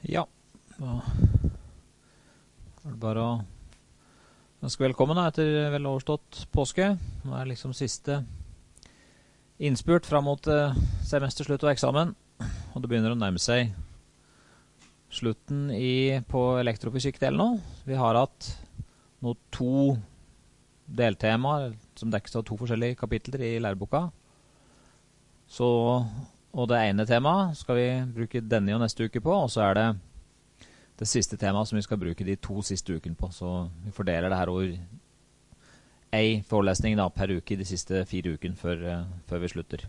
Ja, da er det bare å ønske velkommen da, etter vel overstått påske. Nå er liksom siste innspurt frem mot semesterslutt og eksamen, og det begynner å nærme seg slutten på elektrofysikk-delen nå. Vi har hatt nå 2 deltemaer som dekkes av 2 forskjellige kapitler i læreboka. Og det ene temaet skal vi bruke denne og neste uke på, og så er det siste temaet som vi skal bruke de 2 siste ukene på. Så vi fordeler det her over en forelesning da, per uke i de siste 4 ukene før vi slutter.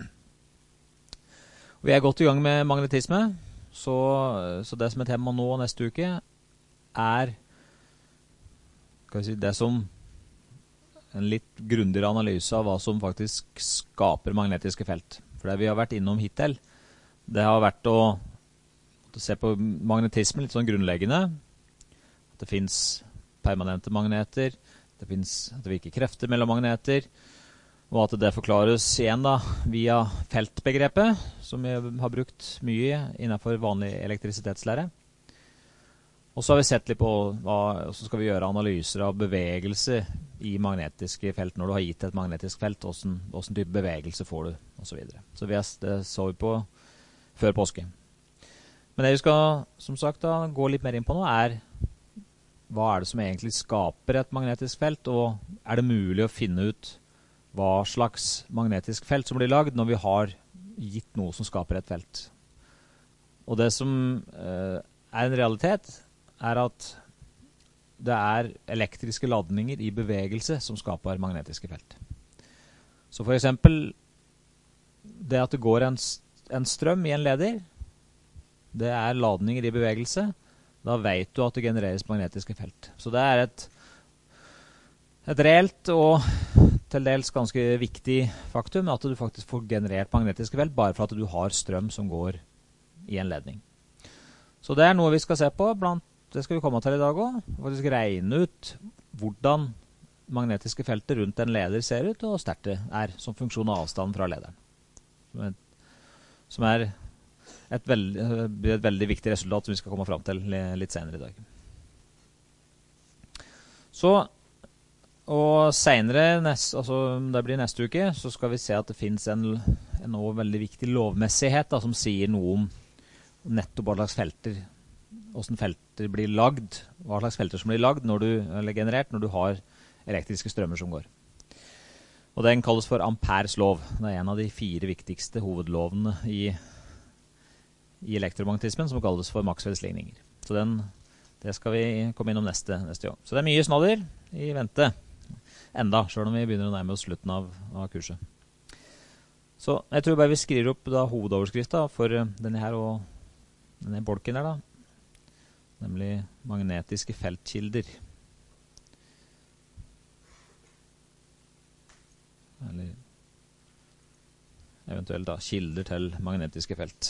Vi er godt i gang med magnetisme, så det som er tema nå neste uke er det som en litt grundigere analyse av hva som faktisk skaper magnetiske felt. For det vi har vært innom hittil, det har vært å se på magnetisme litt sånn grunnleggende. At det finnes permanente magneter, at det virker krefter mellom magneter, og at det forklares igjen da, via feltbegrepet, som vi har brukt mye innenfor vanlig elektrisitetslære. Og så har vi sett litt på så skal vi gjøre analyser av bevegelse i magnetiske felt. Når du har gitt et magnetisk felt, hvordan type bevegelse får du, og så videre. Så det så vi på før påske. Men det vi skal, som sagt, da, gå litt mer inn på nå, er hva er det som egentlig skaper et magnetisk felt, og er det mulig å finne ut hva slags magnetisk felt som blir lagd når vi har gitt noe som skaper et felt. Og det som er en realitet, er at det er elektriske ladninger i bevegelse som skaper magnetiske felt. Så for eksempel, det at det går en strøm i en leder, det er ladninger i bevegelse, da vet du at det genereres magnetiske felt. Så det er et reelt og til dels ganske viktig faktum at du faktisk får generert magnetiske felt bare for at du har strøm som går i en ledning. Så det er noe vi skal se på, det skal vi komme til i dag også, faktisk regne ut hvordan magnetiske felter rundt en leder ser ut, og sterkt det er som funksjon av avstand fra lederen. Som er et veldig viktig resultat som vi skal komme frem til litt senere i dag. Så, og senere, det blir neste uke, så skal vi se at det finnes en veldig viktig lovmessighet da, som sier noe om nettopp hva slags felter, hvordan felter blir lagd, hva slags felter som blir lagd eller generert når du har elektriske strømmer som går. Og den kalles for Ampères lov. Det er en av de 4 viktigste hovedlovene i elektromagnetismen som kalles for Maxwells ligninger. Så det skal vi komme innom neste gang. Så det er mye snadder i vente enda, selv om vi begynner å nærme oss slutten av kurset. Så jeg tror bare vi skriver opp da hovedoverskriften for denne her og denne bolken der da, nemlig magnetiske feltkilder. Eller eventuelt da kilder til magnetiske felt.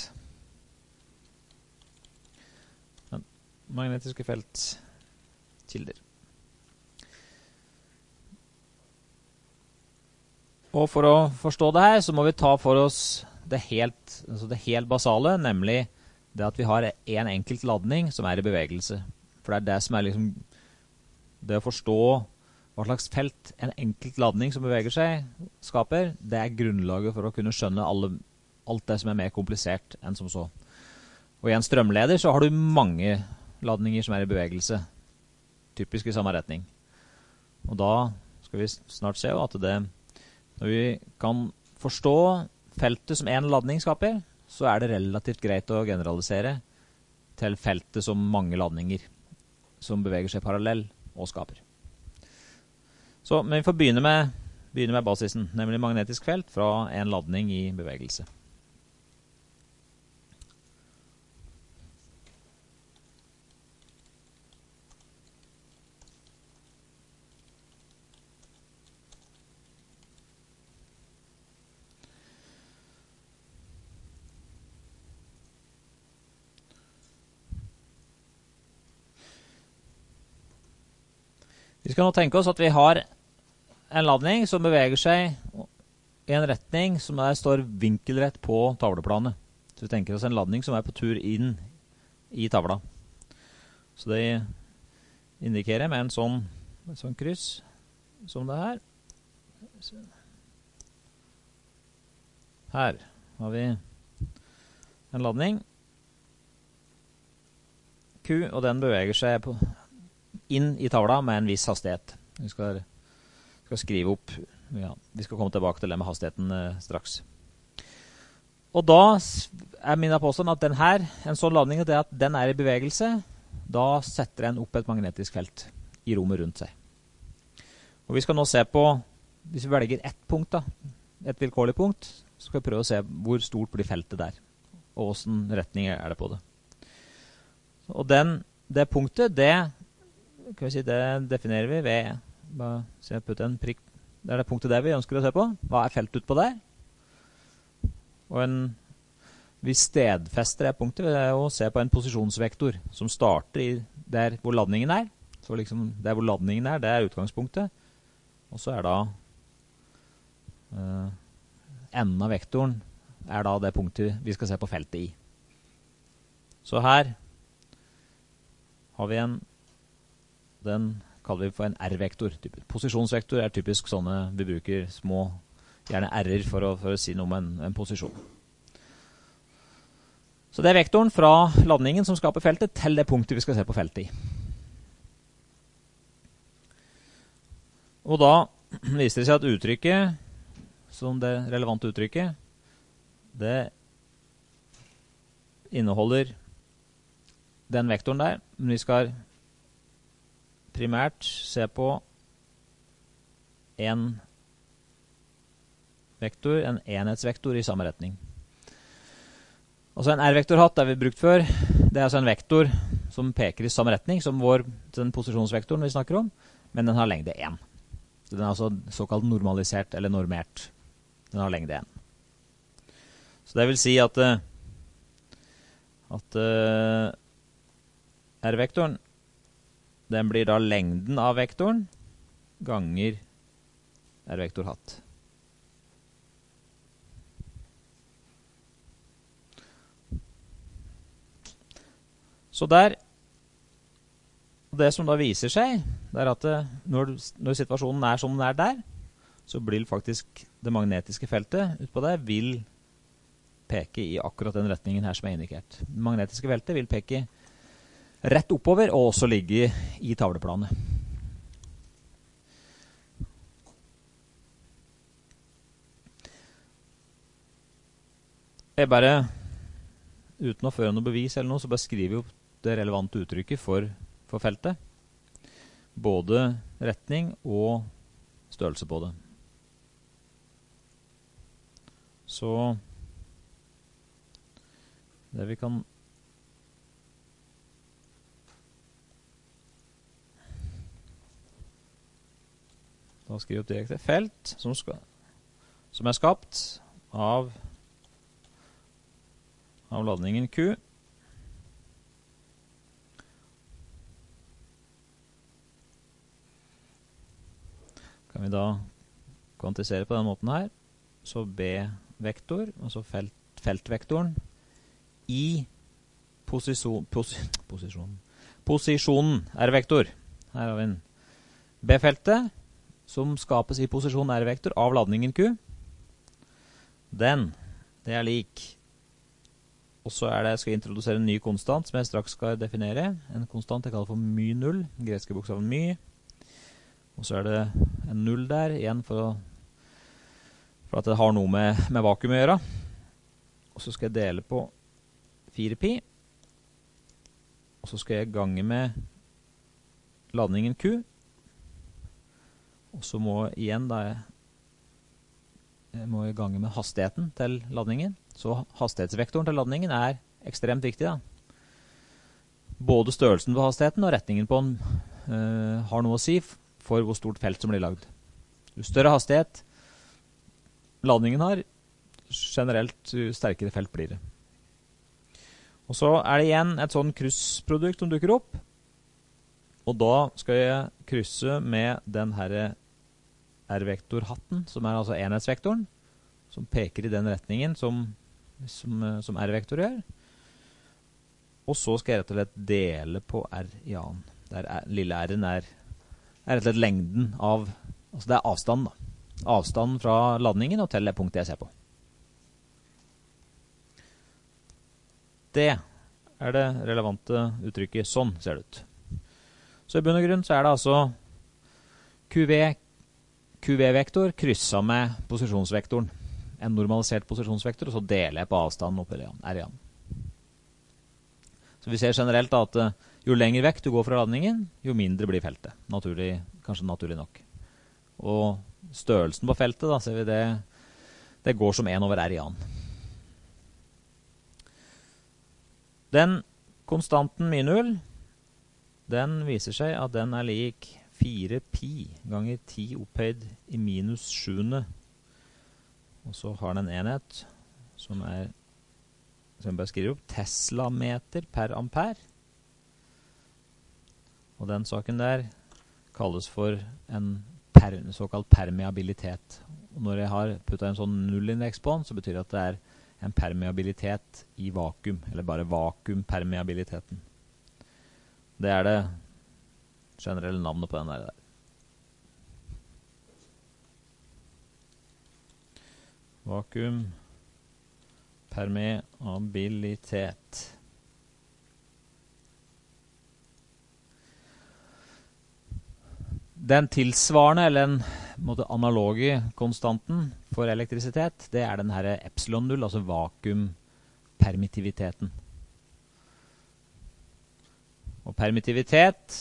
Magnetiske feltkilder. Og for å forstå det her, så må vi ta for oss det helt basale, nemlig det at vi har en enkelt ladning som er i bevegelse. For det er det som er liksom det å forstå hva slags felt en enkelt ladning som beveger seg skaper, det er grunnlaget for å kunne skjønne alt det som er mer komplisert enn som så. Og i en strømleder så har du mange ladninger som er i bevegelse, typisk i samme retning. Og da skal vi snart se at når vi kan forstå feltet som en ladning skaper, så er det relativt greit å generalisere til feltet som mange ladninger som beveger seg parallell og skaper. Men vi får begynne med basisen, nemlig magnetisk felt fra en ladning i bevegelse. Vi skal nå tenke oss at vi har en ladning som beveger seg i en retning som står vinkelrett på tavleplanet. Så vi tenker oss en ladning som er på tur inn i tavla. Så det indikerer med et sånn kryss som det her. Her har vi en ladning Q, og den beveger seg inn i tavla med en viss hastighet. Vi skal skrive opp, ja, vi skal komme tilbake til det med hastigheten straks. Og da min påstand at en sånn ladning, det at den i bevegelse, da setter den opp et magnetisk felt i rommet rundt seg. Og vi skal nå se på, hvis vi velger ett punkt, et vilkårlig punkt, så skal vi prøve å se hvor stort blir feltet der, og hvordan retning det på det. Og det punktet, det definerer vi ved, bare putte en prikk, det det punktet der vi ønsker å se på. Hva feltet ut på der? Og vi stedfester det punktet ved å se på en posisjonsvektor som starter der hvor ladningen Så liksom der hvor ladningen det utgangspunktet. Og så da enden av vektoren da det punktet vi skal se på feltet i. Så her har vi den kaller vi for en R-vektor. Posisjonsvektor typisk sånne, vi bruker små, gjerne R-er for å si noe om en posisjon. Så det vektoren fra ladningen som skaper feltet til det punktet vi skal se på feltet i. Og da viser det seg at uttrykket, som det relevante uttrykket, det inneholder den vektoren der, men vi skal primært se på en vektor, en enhetsvektor i samme retning. Altså en R-vektorhatt vi brukt før, det altså en vektor som peker i samme retning som den posisjonsvektoren vi snakker om, men den har lengde 1. Så den altså såkalt normalisert eller normert. Den har lengde 1. Så det vil si at R-vektoren, den blir da lengden av vektoren ganger R-vektorhatt. Så det som da viser seg, det at når situasjonen som den der, så blir faktisk det magnetiske feltet utpå der vil peke i akkurat den retningen her som indikert. Det magnetiske feltet vil peke rett oppover og også ligge i tavleplanet. Bare, uten å føre noe bevis eller noe, så bare skriver vi opp det relevante uttrykket for feltet. Både retning og størrelse på det. Så det vi kan da skriver vi opp direkte felt som skapt av ladningen Q. Kan vi da kvantisere på den måten her. Så B-vektor, altså feltvektoren, i posisjonen R-vektor. Her har vi en B-feltet, som skapes i posisjon R-vektor av ladningen Q. Det lik. Og så skal jeg introdusere en ny konstant, som jeg straks skal definere. En konstant jeg kaller for my0, greske bokstaven my. Og så det en 0 der, igjen for at det har noe med vakuum å gjøre. Og så skal jeg dele på 4pi. Og så skal jeg gange med ladningen Q. Og så må igjen jeg må gange med hastigheten til ladningen. Så hastighetsvektoren til ladningen ekstremt viktig da. Både størrelsen på hastigheten og retningen på den har noe å si for hvor stort felt som blir lagd. Jo større hastighet ladningen har, generelt jo sterkere felt blir det. Og så det igjen et sånn kryssprodukt som dukker opp, og da skal jeg krysse med den her R-vektorhatten, som altså enhetsvektoren, som peker i den retningen som R-vektor gjør. Og så skal jeg rett og slett dele på r i annen. Der lille r-en er rett og slett lengden av, altså det er avstand da. Avstanden fra ladningen og til det punktet jeg ser på. Det er det relevante uttrykket. Sånn ser det ut. Så i bunn og grunn så er det altså QV-vektor krysset med posisjonsvektoren. En normalisert posisjonsvektor, og så deler jeg på avstanden opp i r-en. Så vi ser generelt da at jo lenger vekk du går fra ladningen, jo mindre blir feltet. Kanskje naturlig nok. Og størrelsen på feltet, da ser vi det går som 1 over r i annen. Den konstanten min 0, den viser seg at den er lik 4 pi ganger 10 opphøyd i minus 7. Og så har den en enhet som jeg bare skriver opp, Tesla-meter per ampere. Og den saken der kalles for en såkalt permeabilitet. Og når jeg har puttet en sånn nullindeks på den, så betyr det at det er en permeabilitet i vakuum, eller bare vakuumpermeabiliteten. Det er det generelle navnet på den der. Vakuumpermeabilitet. Den tilsvarende, eller den analoge konstanten for elektrisitet, det er den her epsilon 0, altså vakuumpermittiviteten. Og permittivitet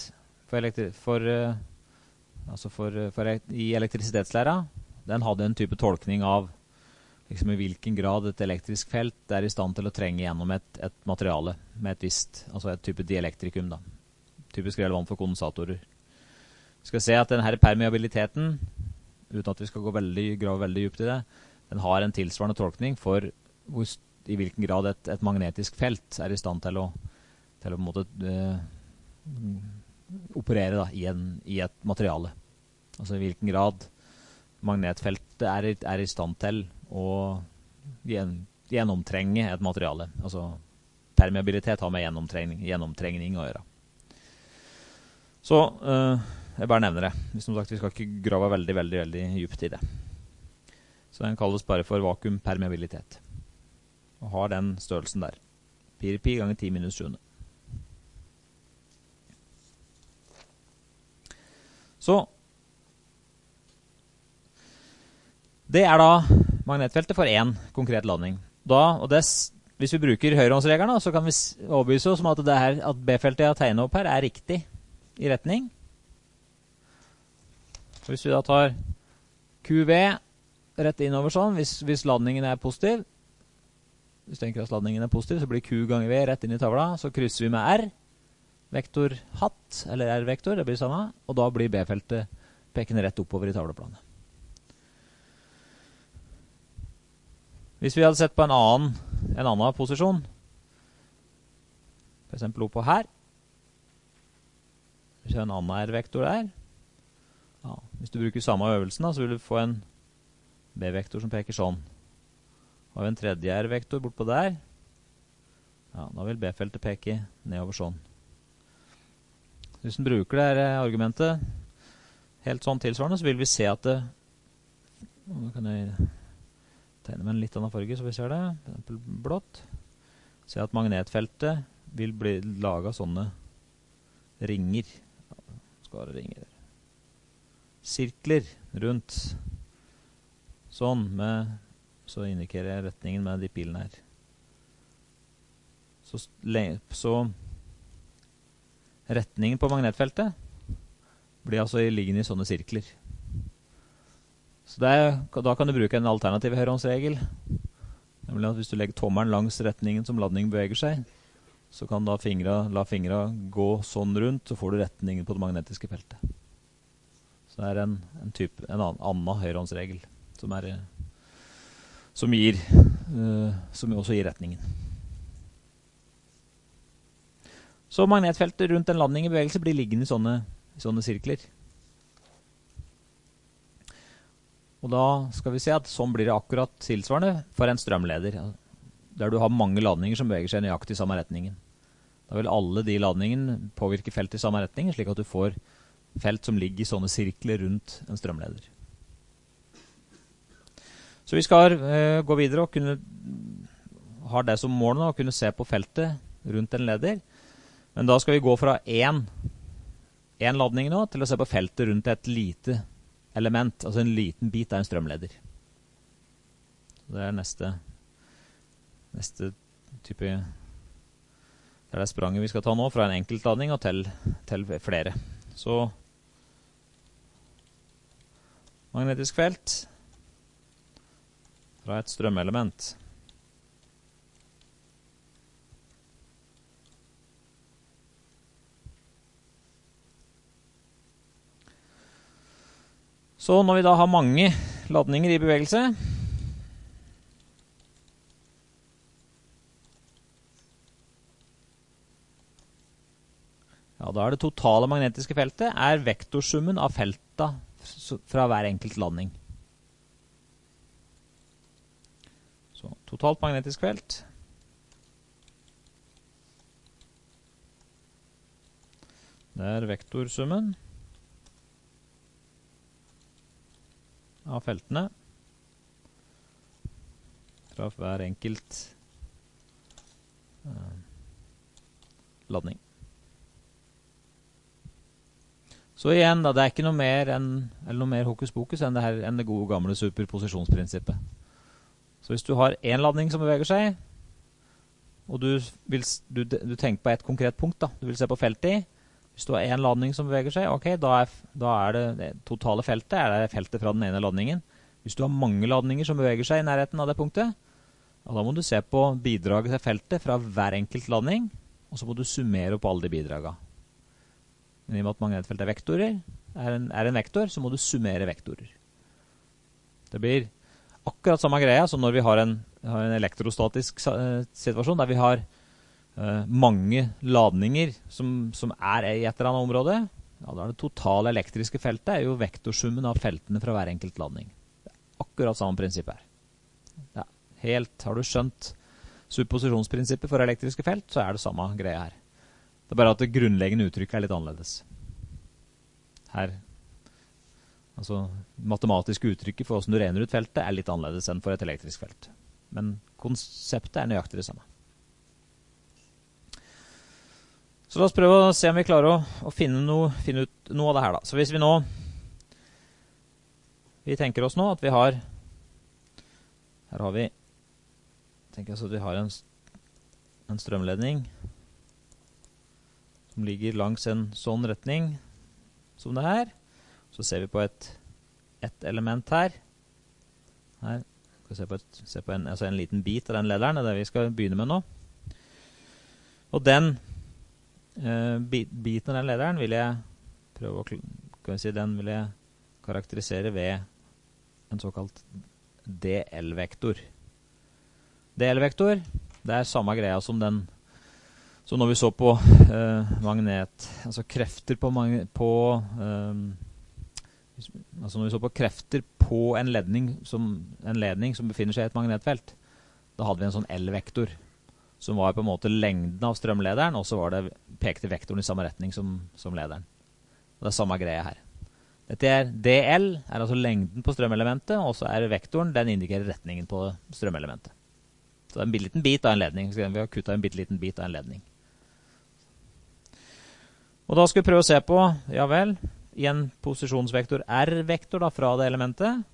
i elektrisitetslæra, den hadde en type tolkning av liksom i hvilken grad et elektrisk felt er i stand til å trenge gjennom et materiale med et visst, altså et type dielektrikum da. Typisk relevant for kondensatorer. Vi skal se at denne permeabiliteten, uten at vi skal grave veldig dypt i det, den har en tilsvarende tolkning for i hvilken grad et magnetisk felt er i stand til å på en måte operere da, i et materiale. Altså i hvilken grad magnetfeltet er i stand til å gjennomtrenge et materiale. Altså permeabilitet har med gjennomtrengning å gjøre. Så jeg bare nevner det. Som sagt, vi skal ikke grave veldig dypt i det. Så den kalles bare for vakuumpermeabilitet. Og har den størrelsen der. Pi ganger 10 minus 7. Så det er da magnetfeltet for en konkret ladning. Hvis vi bruker høyrehåndsregelen, så kan vi overbevise oss om at B-feltet jeg har tegnet opp her er riktig i retning. Hvis vi da tar QV rett innover sånn, hvis ladningen er positiv, hvis steinkraftsladningen er positiv, så blir Q ganger V rett inn i tavla, så krysser vi med R, vektor hatt, eller R-vektor, det blir samme, og da blir B-feltet pekende rett oppover i tavleplanet. Hvis vi hadde sett på en annen posisjon, for eksempel oppå her, hvis vi har en annen R-vektor der, ja, hvis du bruker samme øvelsen, så vil du få en B-vektor som peker sånn. Har vi en tredje R-vektor bortpå der, ja, da vil B-feltet peke nedover sånn. Hvis du bruker det argumentet helt sånn tilsvarende, så vil vi se at nå kan jeg tegne med en litt annen farge, så vi ser det, for eksempel blått. Se at magnetfeltet vil bli laget sånne ringer. Skal være ringer. Sirkler rundt. Sånn, så indikerer jeg retningen med de pilene her. Så retningen på magnetfeltet blir altså liggende i sånne sirkler. Så da kan du bruke en alternativ høyrehåndsregel. Nemlig at hvis du legger tommelen langs retningen som ladningen beveger seg, så kan du la fingra gå sånn rundt, så får du retningen på det magnetiske feltet. Så det er en annen høyrehåndsregel som også gir retningen. Så magnetfeltet rundt en ladning i bevegelse blir liggende i sånne sirkler. Og da skal vi se at sånn blir det akkurat tilsvarende for en strømleder, der du har mange ladninger som beveger seg nøyaktig i samme retningen. Da vil alle de ladningene påvirke felt i samme retning, slik at du får felt som ligger i sånne sirkler rundt en strømleder. Så vi skal gå videre og ha det som mål nå, å kunne se på feltet rundt en leder. Men da skal vi gå fra en ladning nå til å se på feltet rundt et lite element, altså en liten bit av en strømleder. Det er neste type. Det er det spranget vi skal ta nå, fra en enkelt ladning og til flere. Så magnetisk felt fra et strømelement. Så når vi da har mange ladninger i bevegelse, ja, da er det totale magnetiske feltet er vektorsummen av felta fra hver enkelt ladning. Så totalt magnetisk felt det er vektorsummen av feltene fra hver enkelt ladning. Så igjen, da, det er ikke noe mer hokus pokus enn det gode gamle superposisjonsprinsippet. Så hvis du har en ladning som beveger seg, og du tenker på et konkret punkt, da, du vil se på feltet i, hvis du har en ladning som beveger seg, ok, da er det totale feltet, er det feltet fra den ene ladningen. Hvis du har mange ladninger som beveger seg i nærheten av det punktet, ja, da må du se på bidraget til feltet fra hver enkelt ladning, og så må du summere opp alle de bidragene. Men i og med at magnetfeltet er vektorer, er en vektor, så må du summere vektorer. Det blir akkurat samme greia som når vi har en elektrostatisk situasjon, der vi har mange ladninger som er i et eller annet område. Ja, da er det totale elektriske feltet er jo vektorsummen av feltene fra hver enkelt ladning. Det er akkurat samme prinsipp her. Ja, har du skjønt supposisjonsprinsippet for elektriske felt, så er det samme greia her. Det er bare at det grunnleggende uttrykket er litt annerledes. Her, altså matematiske uttrykket for hvordan du regner ut feltet er litt annerledes enn for et elektrisk felt. Men konseptet er nøyaktig det samme. Så la oss prøve å se om vi klarer å finne ut noe av det her da. Så hvis vi tenker oss nå at vi har, tenker oss at vi har en strømledning som ligger langs en sånn retning som det her. Så ser vi på et element her. Her skal vi se på en liten bit av den lederen, det er det vi skal begynne med nå. Og den biten av den lederen vil jeg prøve den vil jeg karakterisere ved en såkalt DL-vektor. DL-vektor, det er samme greia som når vi så på altså krefter altså når vi så på krefter på en ledning som befinner seg i et magnetfelt, da hadde vi en sånn L-vektor som var på en måte lengden av strømlederen, og så pekte vektoren i samme retning som lederen. Og det er samme greie her. Dette DL er altså lengden på strømelementet, og så er vektoren, den indikerer retningen på strømelementet. Så det er en liten bit av en ledning. Vi har kuttet en liten bit av en ledning. Og da skal vi prøve å se på, ja vel, i en posisjonsvektor R-vektor da, fra det elementet,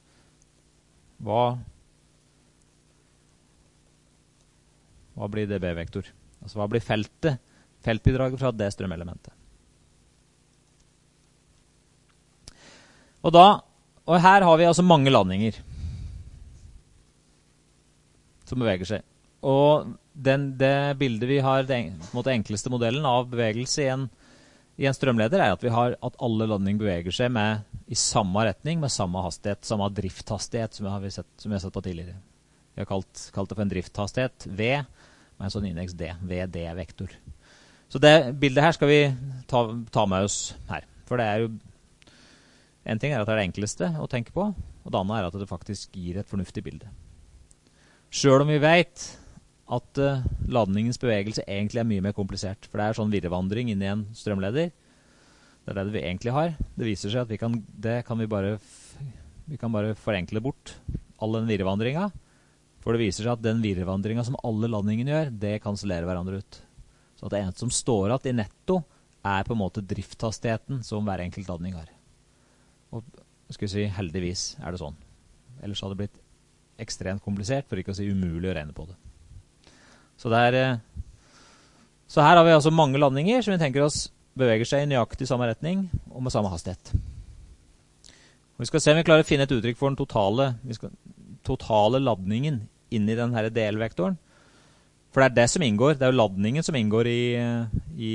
hva blir det B-vektor? Altså hva blir feltbidraget fra det strømelementet? Og her har vi altså mange ladninger som beveger seg. Og det bildet vi har, den enkleste modellen av bevegelse i en strømleder, er at alle ladninger beveger seg i samme retning, med samme hastighet, samme drifthastighet som vi har sett på tidligere. Vi har kalt det for en drifthastighet, V, med en sånn indeks D, VD-vektor. Så det bildet her skal vi ta med oss her. For det er jo, en ting er at det er det enkleste å tenke på, og det andre er at det faktisk gir et fornuftig bilde. Selv om vi vet at ladningens bevegelse egentlig er mye mer komplisert. For det er sånn virrevandring inn i en strømleder. Det er det vi egentlig har. Det viser seg at vi kan bare forenkle bort all den virrevandringen. For det viser seg at den virrevandringen som alle ladningene gjør, det kansellerer hverandre ut. Så at det eneste som står at i netto er på en måte drifthastigheten som hver enkelt ladning har. Og skal vi si, heldigvis er det sånn. Ellers hadde det blitt ekstremt komplisert, for ikke å si umulig å regne på det. Så her har vi altså mange ladninger som vi tenker oss beveger seg i nøyaktig samme retning og med samme hastighet. Og vi skal se om vi klarer å finne et uttrykk for den totale ladningen inn i denne DL-vektoren. For det er det som inngår, det er jo ladningen som inngår i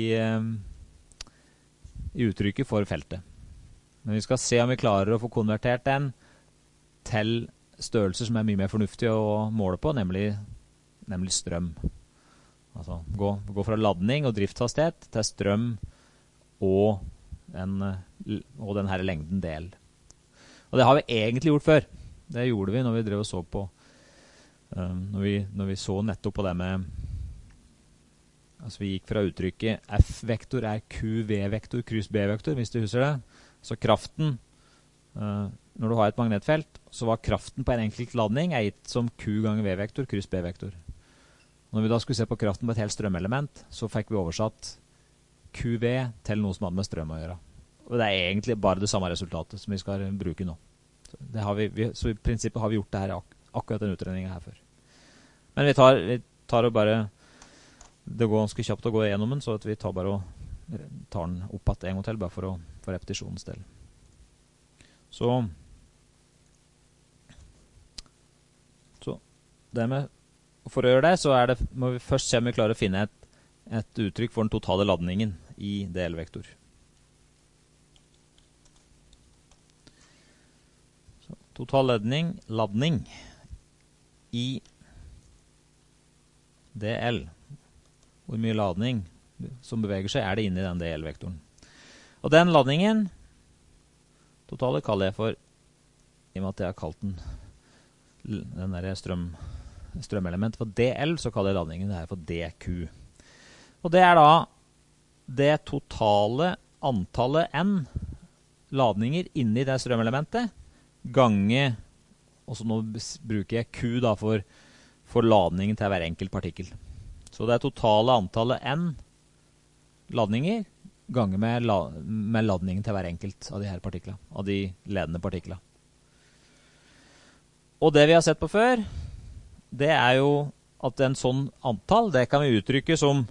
uttrykket for feltet. Men vi skal se om vi klarer å få konvertert den til størrelser som er mye mer fornuftige å måle på, nemlig strøm. Altså gå fra ladning og driftshastighet til strøm og den her lengden del. Og det har vi egentlig gjort før. Det gjorde vi når vi drev og så på når vi så nettopp på det med altså vi gikk fra uttrykket F-vektor er QV-vektor, kryss B-vektor, hvis du husker det. Så kraften, når du har et magnetfelt, så var kraften på en enkelt ladning er gitt som Q ganger V-vektor, kryss B-vektor. Når vi da skulle se på kraften på et helt strømelement, så fikk vi oversatt QV til noe som hadde med strøm å gjøre. Og det er egentlig bare det samme resultatet som vi skal bruke nå. Så i prinsippet har vi gjort det her, akkurat den utredningen her før. Men vi tar og bare, det går ganske kjapt å gå gjennom den, så at vi tar den opp at en gang til, bare for repetisjonens del. Så for å gjøre det, så må vi først se om vi klarer å finne et uttrykk for den totale ladningen i DL-vektor. Så, total ladning i DL. Hvor mye ladning som beveger seg er det inne i den DL-vektoren. Og den ladningen, totale kaller jeg for, i og med at jeg har kalt den der strømelement for DL, så kaller jeg ladningen det her for DQ. Og det er da det totale antallet N ladninger inni det strømelementet, gange, og så nå bruker jeg Q da for ladningen til hver enkelt partikkel. Så det er totale antallet N ladninger, gange med ladningen til hver enkelt av de her partiklene, av de ledende partiklene. Og det vi har sett på før, det er jo at en sånn antall, det kan vi uttrykke som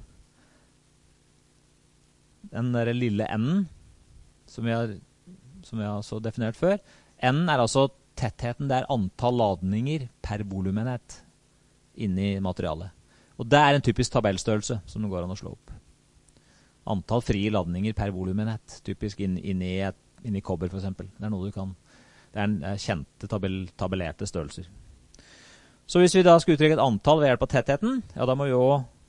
den der lille n-en, som vi har altså definert før. N er altså tettheten, det er antall ladninger per volumenhet inni materialet. Og det er en typisk tabellstørrelse som det går an å slå opp. Antall frie ladninger per volumenhet, typisk inni kobber for eksempel. Det er noe du kan, det er kjente tabellerte størrelser. Så hvis vi da skal uttrykke et antall ved hjelp av tettheten, ja, da må vi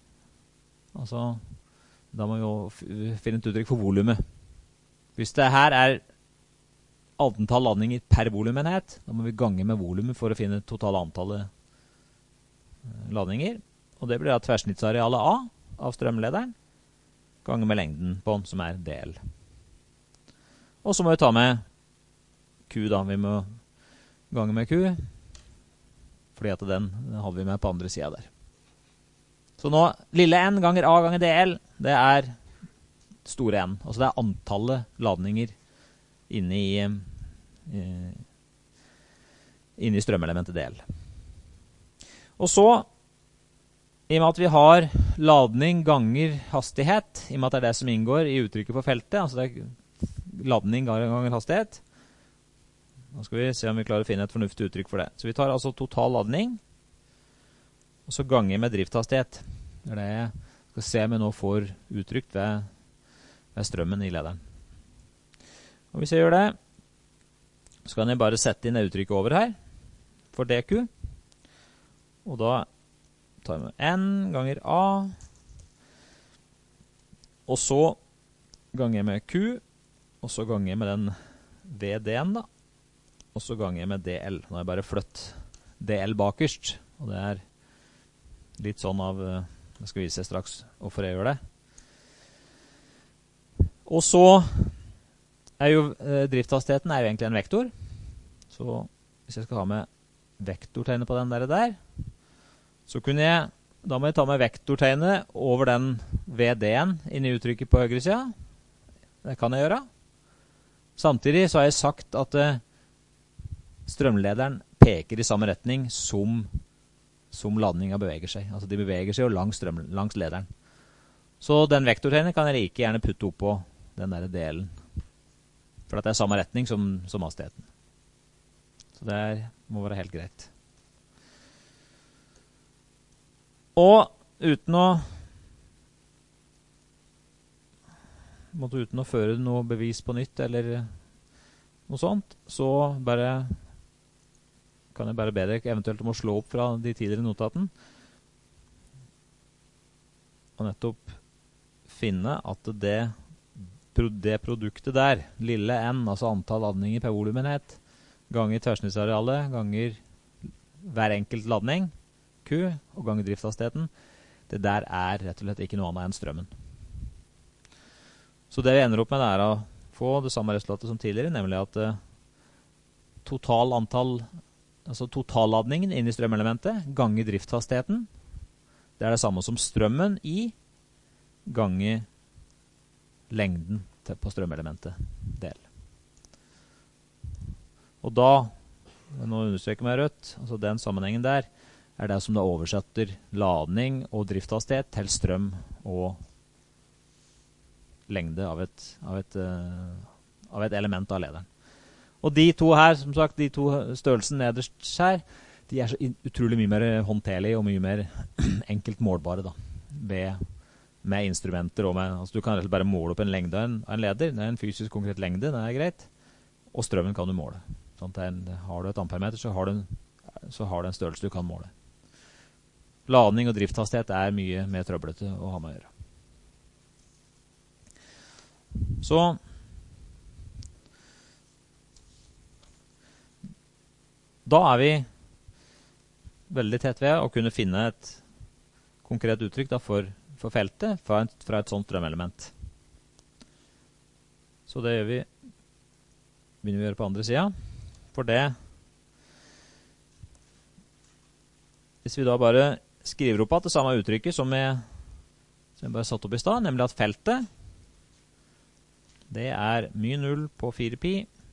jo finne et uttrykk for volumet. Hvis det her er antall ladninger per volumenhet, da må vi gange med volumet for å finne totale antallet ladninger. Og det blir da tverrsnittsarealet A av strømlederen, gange med lengden på den, som er DL. Og så må vi ta med Q da, vi må gange med Q, fordi at den har vi med på andre siden der. Så nå, lille n ganger A ganger DL, det er store n. Altså det er antallet ladninger inni strømelementet DL. Og så, i og med at vi har ladning ganger hastighet, i og med at det er det som inngår i uttrykket for feltet, altså det er ladning ganger hastighet, nå skal vi se om vi klarer å finne et fornuftig uttrykk for det. Så vi tar altså total ladning, og så ganger med driftshastighet. Det er det jeg skal se om vi nå får uttrykt ved strømmen i lederen. Og hvis jeg gjør det, så kan jeg bare sette inn det uttrykket over her, for DQ. Og da tar jeg med N ganger A, og så ganger jeg med Q, og så ganger jeg med den VD-en da, og så ganger jeg med DL. Nå har jeg bare flytt DL bakerst, og det er litt sånn av, jeg skal vise straks hvorfor jeg gjør det. Og så er jo drifthastigheten er jo egentlig en vektor. Så hvis jeg skal ha med vektortegnet på den der, så da må jeg ta med vektortegnet over den VD-en inn i uttrykket på høyre siden. Det kan jeg gjøre. Samtidig så har jeg sagt at strømlederen peker i samme retning som ladningen beveger seg. Altså de beveger seg jo langs lederen. Så den vektortegnet kan jeg like gjerne putte opp på den der delen. For at det er samme retning som hastigheten. Så det må være helt greit. Og uten å føre noe bevis på nytt eller noe sånt, så kan jeg bare be dere eventuelt om å slå opp fra de tidligere notaten og nettopp finne at det produktet der, lille n, altså antall ladninger per volumenhet, ganger tverrsnittsarealet, ganger hver enkelt ladning, Q, og ganger drifthastigheten, det der er rett og slett ikke noe annet enn strømmen. Så det vi ender opp med er å få det samme resultatet som tidligere, nemlig at totalladningen inn i strømelementet ganger drifthastigheten, det er det samme som strømmen i ganger lengden på strømelementet del. Og da, nå understreker jeg med rødt, altså den sammenhengen der, er det som da oversetter ladning og driftshastighet til strøm og lengde av et element av lederen. Og de to her, som sagt, de to størrelsen nederst her, de er så utrolig mye mer håndterlige og mye mer enkelt målbare da, med instrumenter og med, altså du kan rett og slett bare måle opp en lengde av en leder, det er en fysisk konkret lengde, det er greit, og strømmen kan du måle. Sånn har du et ampermeter, så har du en størrelse du kan måle. Ladning og driftshastighet er mye mer trøblete å ha med å gjøre. Så da er vi veldig tett ved å kunne finne et konkret uttrykk da, for feltet fra et sånt strømelement. Så det begynner vi å gjøre på andre siden. For det, hvis vi da bare skriver opp at det samme uttrykket som jeg bare satt opp i sted, nemlig at feltet, det er my 0 på 4pi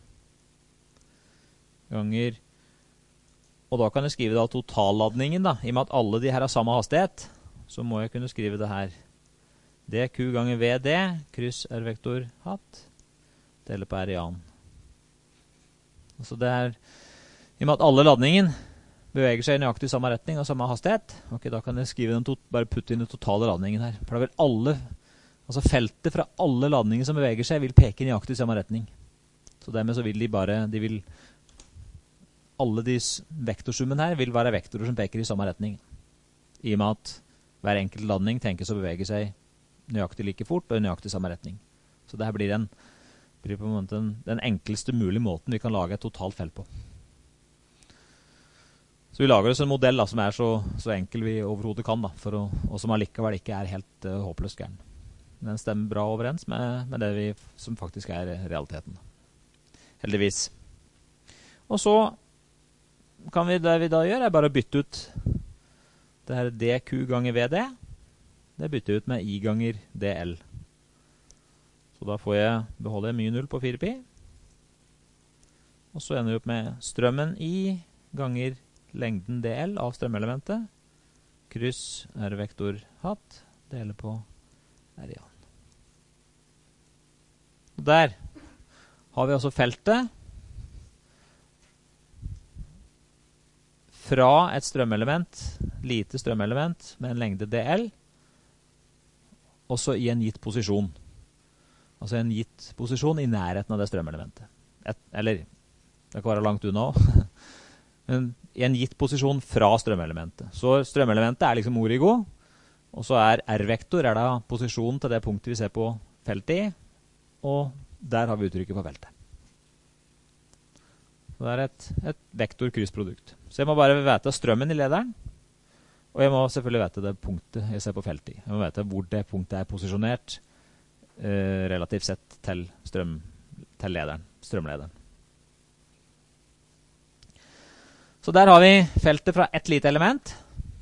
ganger, og da kan jeg skrive da totalladningen da, i og med at alle de her har samme hastighet, så må jeg kunne skrive det her. dq ganger vd, kryss r-vektor hatt, deler på r i annen. Altså det er, i og med at alle ladningen beveger seg i nøyaktig samme retning og samme hastighet, ok, da kan jeg skrive bare putte inn den totale ladningen her. For da vil altså feltet fra alle ladninger som beveger seg vil peke i nøyaktig samme retning. Så dermed så vil alle de vektorsummen her vil være vektorer som peker i samme retning. I og med at hver enkelt ladning tenkes å bevege seg nøyaktig like fort og i nøyaktig samme retning. Så det her blir på en måte den enkelste mulige måten vi kan lage et totalt felt på. Så vi lager oss en modell da, som er så enkel vi overhodet kan, da, og som allikevel ikke er helt håpløst gæren. Den stemmer bra overens med det som faktisk er realiteten. Heldigvis. Og så kan det vi da gjør, er bare å bytte ut det her dq ganger vd. Det bytter jeg ut med i ganger dl. Så da beholder jeg my 0 på 4pi. Og så ender vi opp med strømmen i ganger lengden dl av strømelementet, kryss r-vektor hatt, deler på r i annen. Der har vi altså feltet fra et strømelement, lite strømelement med en lengde dl, også i en gitt posisjon. Altså en gitt posisjon i nærheten av det strømelementet. Eller, det kan være langt unna også. Men i en gitt posisjon fra strømelementet. Så strømelementet er liksom origo, og så er r-vektor da posisjonen til det punktet vi ser på feltet i, og der har vi uttrykket for feltet. Så det er et vektor-kryssprodukt. Så jeg må bare vite strømmen i lederen, Og jeg må selvfølgelig vite det punktet jeg ser på feltet i. Jeg må vite hvor det punktet er posisjonert relativt sett til strømlederen. Så der har vi feltet fra ett lite element.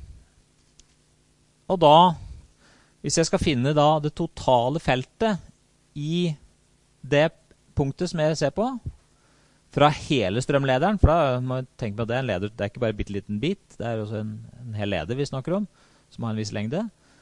Og da, hvis jeg skal finne da det totale feltet i det punktet som jeg ser på, fra hele strømlederen, for da må jeg tenke på at det er en leder, det er ikke bare en bitteliten bit, det er også en hel leder vi snakker om, som har en viss lengde.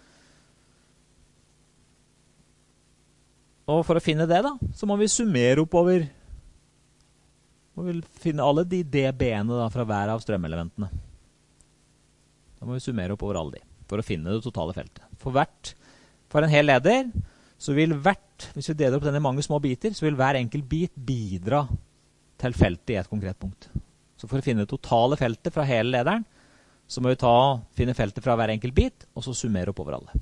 Og for å finne det da, så må vi summere oppover, må vi finne alle de dB-ene da, fra hver av strømelementene. Da må vi summere oppover alle de, for å finne det totale feltet. For en hel leder, så vil hvis vi deler opp denne i mange små biter, så vil hver enkelt bit bidra til feltet i et konkret punkt. Så for å finne det totale feltet fra hele lederen, så må vi finne feltet fra hver enkelt bit, og så summere oppover alle.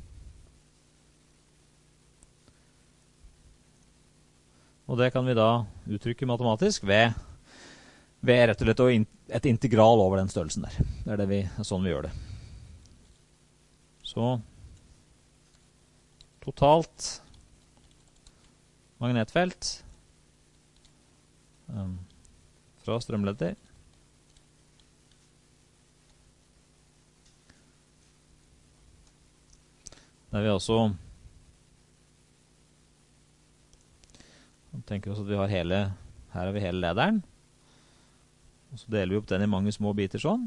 Og det kan vi da uttrykke matematisk ved rett og slett et integral over den størrelsen der. Det er sånn vi gjør det. Så totalt magnetfelt fra strømleder der vi også tenker oss at vi har her har vi hele lederen, og så deler vi opp den i mange små biter sånn,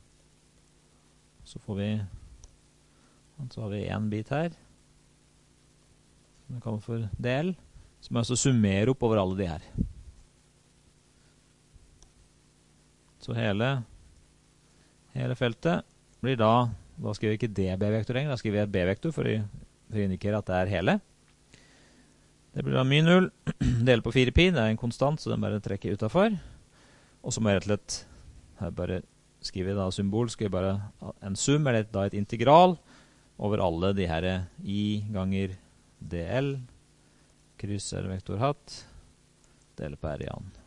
så har vi en bit her som vi kaller for del, som altså summerer opp over alle de her. Så hele feltet blir da skriver vi ikke dB-vektor lenger, da skriver vi et B-vektor for å indikere at det er hele. Det blir da my 0, dele på 4pi, det er en konstant, så den bare trekker utenfor. Og så må jeg rett og slett, her bare skriver jeg da symbol, skriver bare en sum, eller da et integral, over alle de her I ganger dl, kryss eller vektorhatt, dele på r i annen.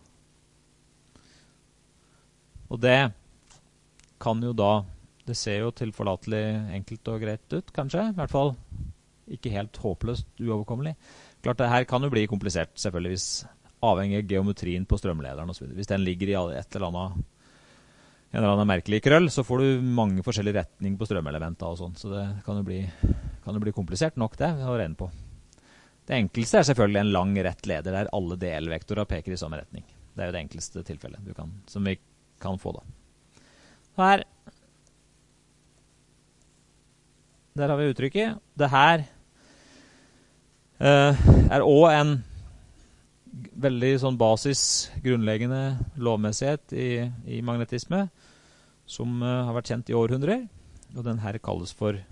Og det kan jo da, det ser jo tilforlatelig enkelt og greit ut, kanskje, i hvert fall ikke helt håpløst uoverkommelig. Klart, det her kan jo bli komplisert, selvfølgelig, hvis avhengig av geometrien på strømlederen og så videre. Hvis den ligger i en eller annen merkelig krøll, så får du mange forskjellige retninger på strømelementer og sånn, så det kan jo bli komplisert nok det å regne på. Det enkleste er selvfølgelig en lang rett leder der alle delvektorer peker i samme retning. Det er jo det enkleste tilfellet som vi kan få da. Her der har vi uttrykket. Det her er også en veldig sånn basis grunnleggende lovmessighet i magnetisme som har vært kjent i århundrer, og den her kalles for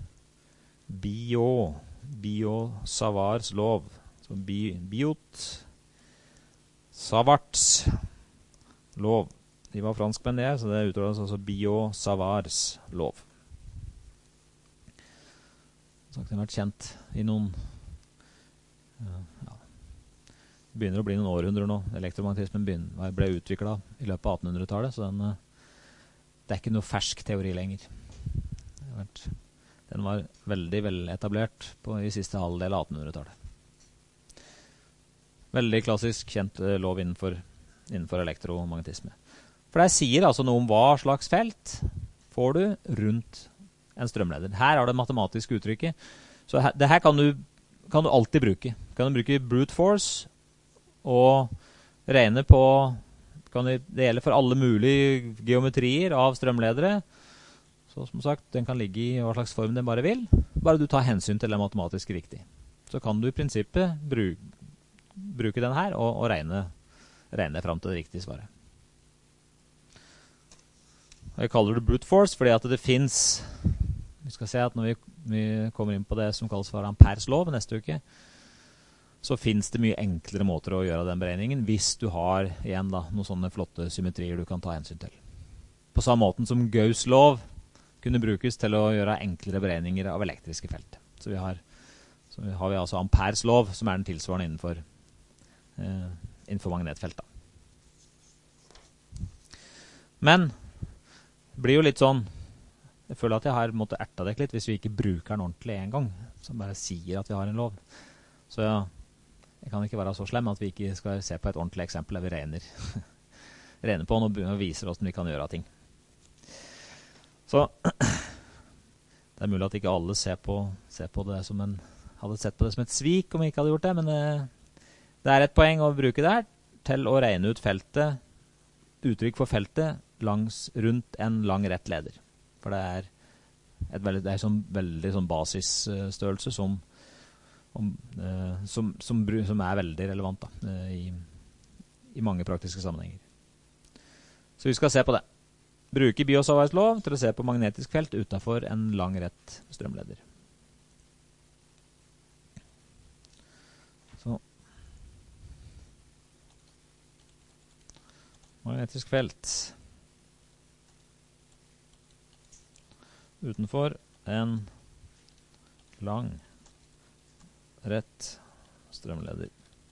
Biot-Savarts lov, så Biot-Savarts lov. De var franskmenn det, så det uttales altså Biot-Savarts lov. Den har vært kjent i noen det begynner å bli noen århundrer nå. Elektromagnetismen ble utviklet i løpet av 1800-tallet, så det er ikke noe fersk teori lenger. Den var veldig vel etablert i siste halvdel av 1800-tallet. Veldig klassisk kjent lov innenfor elektromagnetisme. For det sier altså noe om hva slags felt får du rundt en strømleder. Her har det matematiske uttrykket. Så det her kan du alltid bruke. Kan du bruke brute force og regne på, det gjelder for alle mulige geometrier av strømledere. Så som sagt, den kan ligge i hva slags form den bare vil. Bare du tar hensyn til det matematisk riktig. Så kan du i prinsippet bruke den her og regne frem til det riktige svaret. Jeg kaller det brute force fordi at det finnes, vi skal se at når vi kommer inn på det som kalles for Ampères lov neste uke, så finnes det mye enklere måter å gjøre den beregningen hvis du har igjen da, noen sånne flotte symmetrier du kan ta hensyn til. På samme måten som Gauss lov kunne brukes til å gjøre enklere beregninger av elektriske felt. Så har vi altså Ampères lov, som er den tilsvarende innenfor magnetfeltet. Men det blir jo litt sånn Jeg føler at jeg har måttet erte deg litt hvis vi ikke bruker den ordentlig en gang, som bare sier at vi har en lov. Så ja, jeg kan ikke være så slem at vi ikke skal se på et ordentlig eksempel der vi regner på den og viser hvordan vi kan gjøre ting. Så det er mulig at ikke alle ser på det som hadde sett på det som et svik om vi ikke hadde gjort det, men det er et poeng å bruke det her til å regne ut feltet, uttrykk for feltet rundt en lang rett leder. For det er en veldig sånn basisstørrelse som er veldig relevant da, i mange praktiske sammenhenger. Så vi skal se på det. Bruke Biot-Savarts lov til å se på magnetisk felt utenfor en lang rett strømleder. Så magnetisk felt utenfor en lang rett strømleder.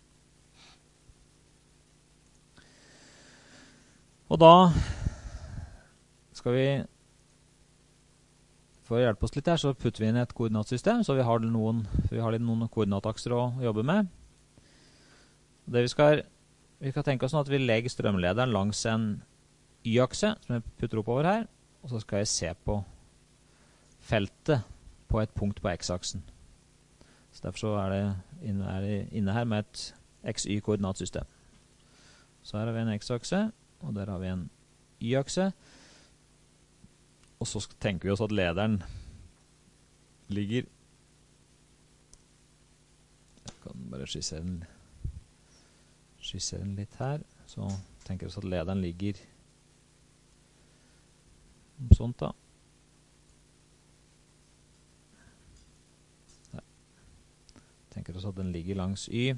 Og da skal vi, for å hjelpe oss litt her, så putter vi inn et koordinatsystem, så vi har noen koordinatakser å jobbe med. Det vi skal tenke oss nå at vi legger strømlederen langs en y-akse, som jeg putter oppover her, og så skal jeg se på feltet på et punkt på x-aksen. Så derfor så er det inne her med et xy-koordinatsystem. Så her har vi en x-akse, og der har vi en y-akse. Og så tenker vi oss at lederen ligger... Jeg kan bare skissere den litt her. Så tenker vi oss at lederen ligger sånt da. Tenker oss at den ligger langs y.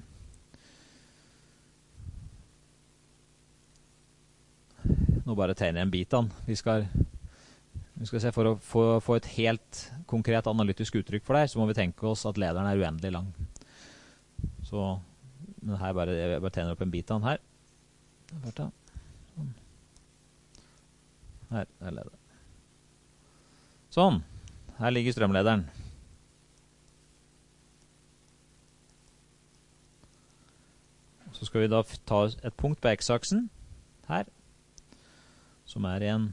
Nå bare tegner jeg en bit an. Vi skal se, for å få et helt konkret analytisk uttrykk for det, så må vi tenke oss at lederen er uendelig lang. Så jeg bare tegner opp en bit an her. Her er lederen. Sånn. Her ligger strømlederen. Så skal vi da ta et punkt på x-aksen her, som er en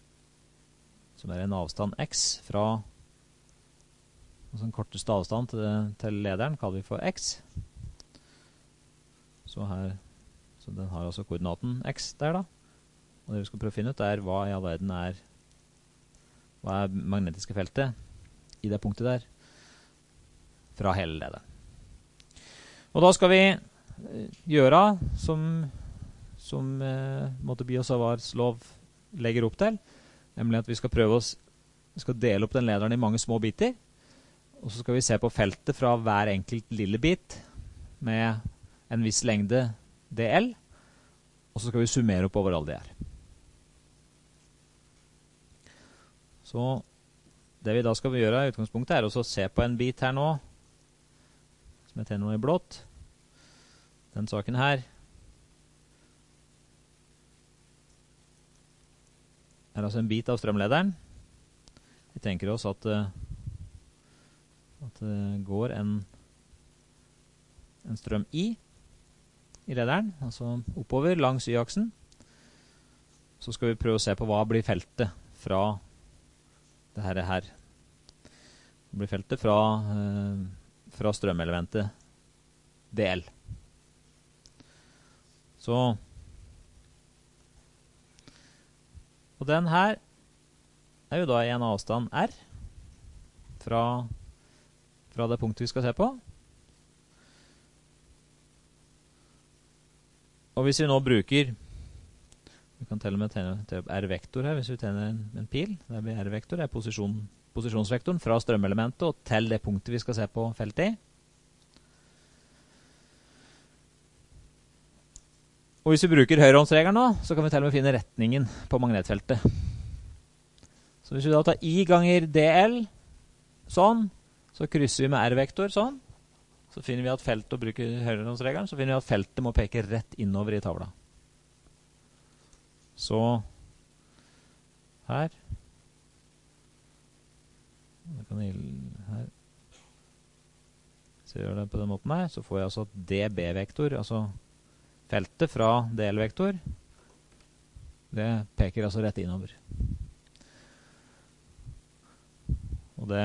avstand x fra, altså den korteste avstand til lederen kaller vi for x. Så den har altså koordinaten x der da. Og det vi skal prøve å finne ut er hva i all verden hva er magnetiske feltet i det punktet der fra hele lederen. Og da skal vi gjøre som Biot-Savarts lov legger opp til, nemlig at vi skal dele opp den lederen i mange små biter, og så skal vi se på feltet fra hver enkelt lille bit med en viss lengde dl, og så skal vi summere opp over alle de her. Så det vi da skal gjøre i utgangspunktet er å se på en bit her nå, som jeg tenner nå i blått. Den saken her er altså en bit av strømlederen. Vi tenker oss at det går en strøm i lederen, altså oppover langs y-aksen. Så skal vi prøve å se på hva blir feltet fra det her. Det blir feltet fra strømelementet dl. Så og den her er jo da en avstand r fra det punktet vi skal se på. Og hvis vi nå bruker, vi kan til og med tegne r-vektor her, hvis vi tegner en pil, der blir r-vektor, det er posisjonsvektoren fra strømelementet og til det punktet vi skal se på feltet i. Og hvis vi bruker høyrehåndsregelen nå, så kan vi til og med finne retningen på magnetfeltet. Så hvis vi da tar I ganger dl, sånn, så krysser vi med r-vektor, sånn. Så finner vi at feltet, og bruker høyrehåndsregelen, så finner vi at feltet må peke rett innover i tavla. Så her. Da kan jeg her. Så jeg gjør det på den måten her, så får jeg altså dB-vektor, altså feltet fra dl-vektor. Det peker altså rett innover. Og det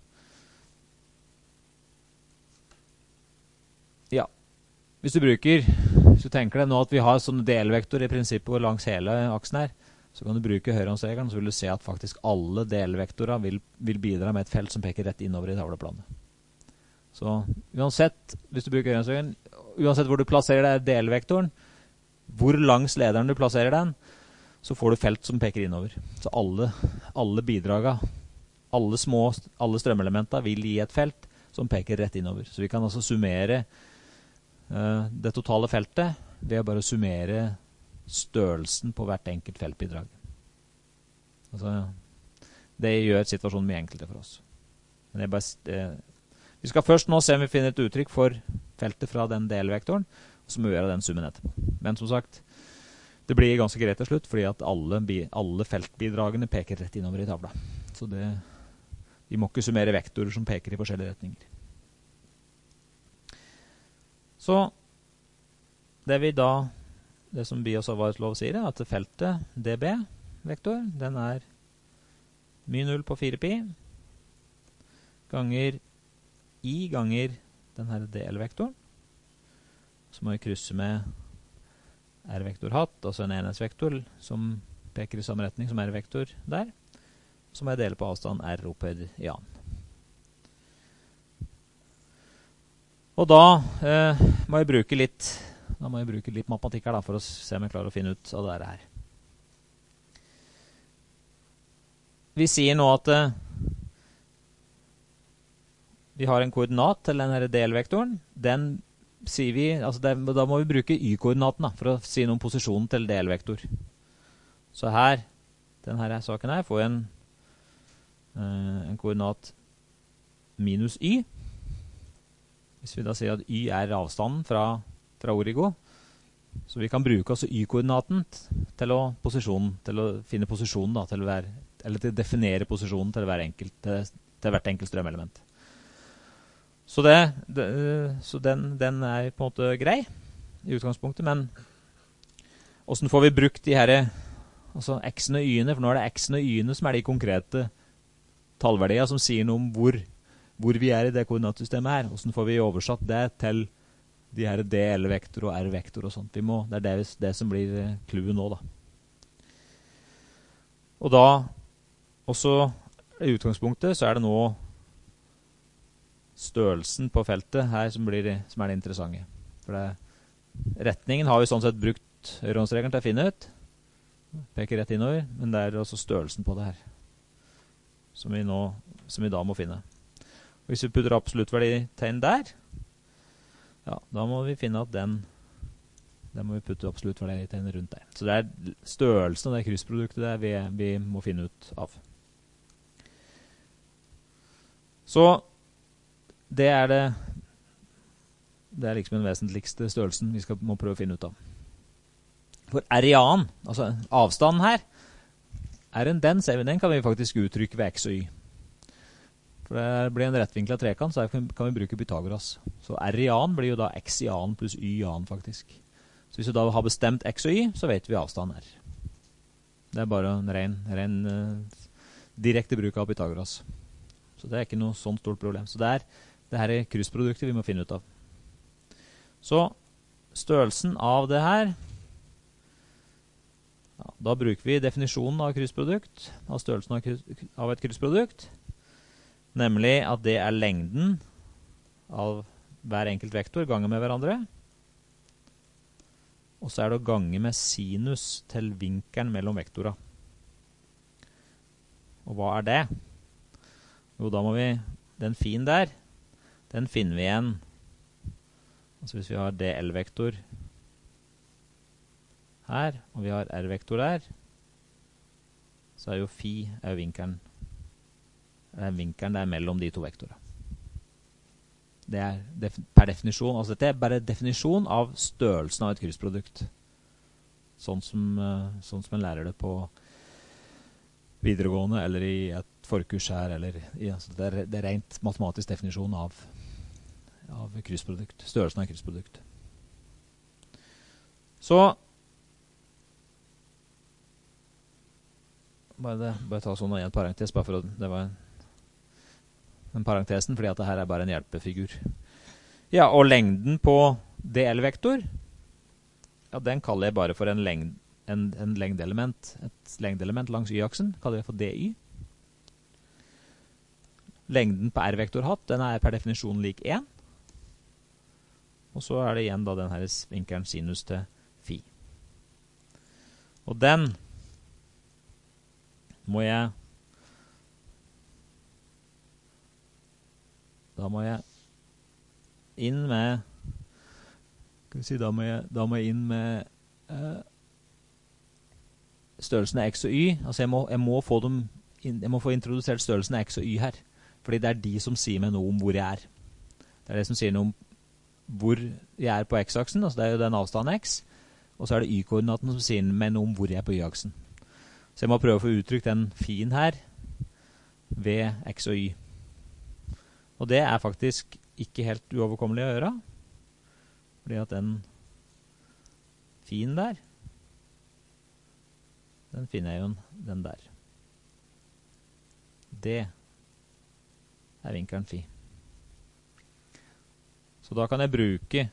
ja, hvis du tenker deg nå at vi har sånne delvektor i prinsippet langs hele aksen her, så kan du bruke høyrehåndsregelen, så vil du se at faktisk alle delvektorer vil bidra med et felt som peker rett innover i tavleplanet. Så uansett, hvis du bruker høyrehåndsregelen, uansett hvor du plasserer delvektoren, hvor langs lederen du plasserer den, så får du felt som peker innover. Så alle bidraga, alle strømelementer vil gi et felt som peker rett innover. Så vi kan altså summere det totale feltet ved å bare summere størrelsen på hvert enkelt feltbidrag. Altså, det gjør situasjonen mye enklere for oss. Men vi skal først nå se om vi finner et uttrykk for feltet fra den delvektoren, og så må vi gjøre den summen etterpå. Men som sagt, det blir ganske greit til slutt, fordi at alle feltbidragene peker rett innover i tavla. Så vi må ikke summere vektorer som peker i forskjellige retninger. Så det som Biot-Savart-lov sier, er at feltet dB-vektor, den er μ0 på 4pi ganger I ganger denne dl-vektoren. Så må vi krysse med R-vektor hatt, altså en enhetsvektor som peker i samme retning som R-vektor der. Så må jeg dele på avstand R opphøyd i annen. Og da må jeg bruke litt matematikk her for å se om jeg klarer å finne ut av det her. Vi sier nå at vi har en koordinat til denne delvektoren. Den sier vi, da må vi bruke y-koordinaten for å si noe om posisjonen til delvektor. Så her, denne saken her, får jeg en koordinat minus y. Hvis vi da sier at y er avstanden fra origo, så vi kan bruke også y-koordinaten til å finne posisjonen, eller til å definere posisjonen til hvert enkelt strømelement. Så den er på en måte grei i utgangspunktet, men hvordan får vi brukt de her x-ene og y-ene, for nå er det x-ene og y-ene som er de konkrete tallverdier som sier noe om hvor vi er i det koordinatsystemet her. Hvordan får vi oversatt det til de her dl-vektor og r-vektor og sånt. Det er det som blir clouet nå da. Og da, også i utgangspunktet, så er det nå størrelsen på feltet her som er det interessante. For retningen har vi sånn sett brukt høyrehåndsregelen til å finne ut. Peker rett innover, men det er også størrelsen på det her. Som vi da må finne. Og hvis vi putter absolutt verditegn der, ja, da må vi finne at den må vi putte absolutt verditegn rundt der. Så det er størrelsen av det kryssproduktet der vi må finne ut av. Så det er liksom den vesentligste størrelsen vi må prøve å finne ut av. For R-en, altså avstanden her, den kan vi faktisk uttrykke ved x og y. For det blir en rettvinklet trekant, så kan vi bruke Pythagoras. Så R-en blir jo da x i annen pluss y i annen faktisk. Så hvis vi da har bestemt x og y, så vet vi avstanden her. Det er bare en ren direkte bruk av Pythagoras. Så det er ikke noe sånn stort problem. Så det her er kryssproduktet vi må finne ut av. Så størrelsen av det her, ja, da bruker vi definisjonen av kryssprodukt, av størrelsen av et kryssprodukt, nemlig at det er lengden av hver enkelt vektor ganger med hverandre, og så er det å gange med sinus til vinkelen mellom vektora. Og hva er det? Jo, da må vi, den fin der, den finner vi igjen. Altså hvis vi har dl-vektor her, og vi har r-vektor der, så er jo phi vinkelen. Det er vinkelen der mellom de to vektorene. Det er per definisjon, altså dette er bare definisjon av størrelsen av et kryssprodukt. Sånn som en lærer det på videregående eller i et forkurs her, eller altså det er rent matematisk definisjon av kryssprodukt, størrelsen av kryssprodukt. Så bare ta sånn og en parentes, bare for det var en parentesen, fordi at det her er bare en hjelpefigur. Ja, og lengden på dl-vektor, ja, den kaller jeg bare for en lengdeelement, et lengdeelement langs y-aksen, kaller jeg for dy. Lengden på r-vektorhatt, den er per definisjon lik 1. Og så er det igjen da den her vinkelen sinus til phi. Og den må jeg inn med skal vi si, da må jeg inn med størrelsen av x og y. Altså jeg må få introdusert størrelsen av x og y her, fordi det er de som sier meg noe om hvor jeg er. Det er det som sier noe om hvor jeg er på x-aksen, altså det er jo den avstanden x, og så er det y-koordinaten som sier meg noe om hvor jeg er på y-aksen. Så jeg må prøve å få uttrykt den phi-en her ved x og y. Og det er faktisk ikke helt uoverkommelig å gjøre, fordi at den phi-en der, den finner jeg jo den der. Det er vinkelen phi. Så da kan jeg bruke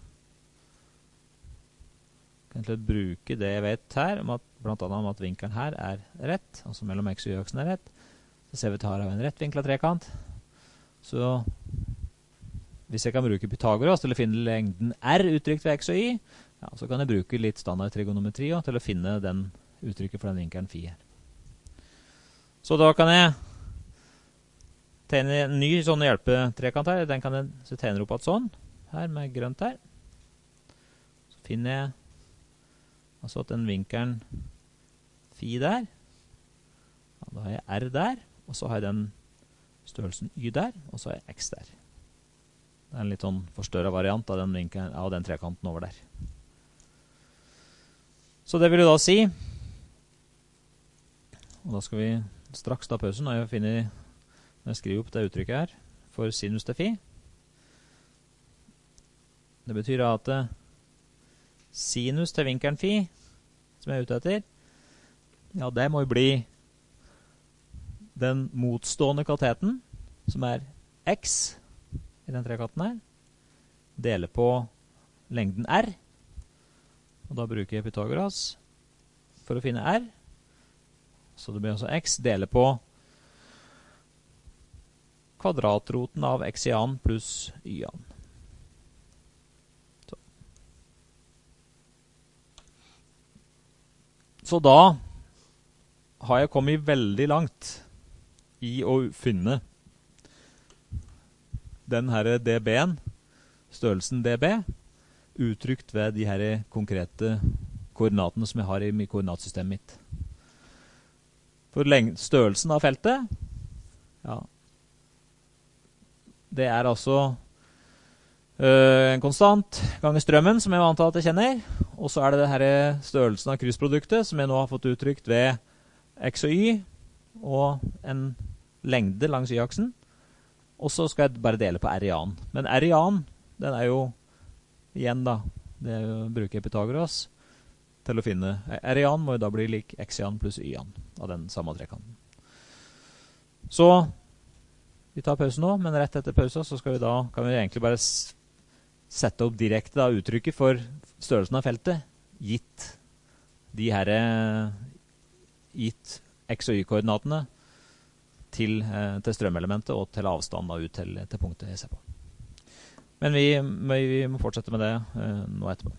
det jeg vet her, blant annet om at vinkelen her er rett, altså mellom x og y-aksen er rett. Så ser vi at her har vi en rettvinklet trekant. Så hvis jeg kan bruke Pythagoras til å finne lengden r uttrykt ved x og y, ja, så kan jeg bruke litt standard trigonometri til å finne den uttrykket for den vinkelen phi her. Så da kan jeg tegne en ny sånn hjelpetrekant her. Den kan jeg tegne opp at sånn, her med grønt her. Så finner jeg altså at den vinkelen phi der, ja, da har jeg r der, og så har jeg den størrelsen y der, og så har jeg x der. Det er en litt sånn forstørret variant av den vinkelen, av den trekanten over der. Så det vil jo da si, og da skal vi straks ta pausen når jeg skriver opp det uttrykket her, for sinus til phi. Det betyr at sinus til vinkelen phi, som jeg er ute etter, ja, det må jo bli den motstående kateten, som er x i den trekanten her, deler på lengden r, og da bruker jeg Pythagoras for å finne r, så det blir altså x deler på kvadratroten av x-ian pluss y-an. Så da har jeg kommet veldig langt i å finne den her db-en, størrelsen db, uttrykt ved de her konkrete koordinatene som jeg har i koordinatsystemet mitt. For størrelsen av feltet, ja, det er altså en konstant ganger strømmen, som jeg antar at jeg kjenner, og så er det her størrelsen av kryssproduktet, som jeg nå har fått uttrykt ved x og y, og en lengde langs y-aksen, og så skal jeg bare dele på r-ian. Men r-ian, den er jo, igjen da, det bruker jeg Pythagoras til å finne. R-ian må jo da bli lik x-ian pluss y-ian av den samme trekanten. Så vi tar pause nå, men rett etter pausen så kan vi egentlig bare sette opp direkte da, uttrykket for størrelsen av feltet, gitt de her gitt x- og y-koordinatene til strømelementet og til avstand da, ut til punktet jeg ser på. Men vi må fortsette med det nå etterpå.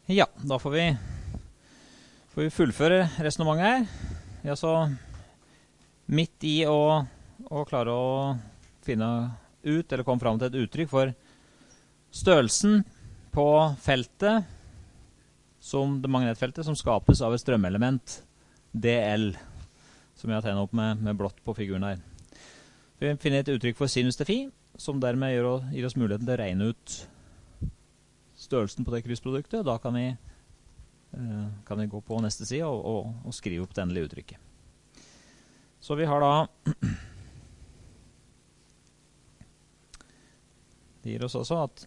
Ja, da får vi fullføre resonemanget her. Ja, så midt i å klare å finne ut, eller komme fram til et uttrykk for størrelsen på feltet, som det magnetfeltet som skapes av et strømelement, DL, som jeg har tegnet opp med blått på figuren her. Vi finner et uttrykk for sinus til phi, som dermed gir oss muligheten til å regne ut størrelsen på det kryssproduktet. Da kan vi gå på neste side og skrive opp det endelige uttrykket. Så vi har da det gir oss også at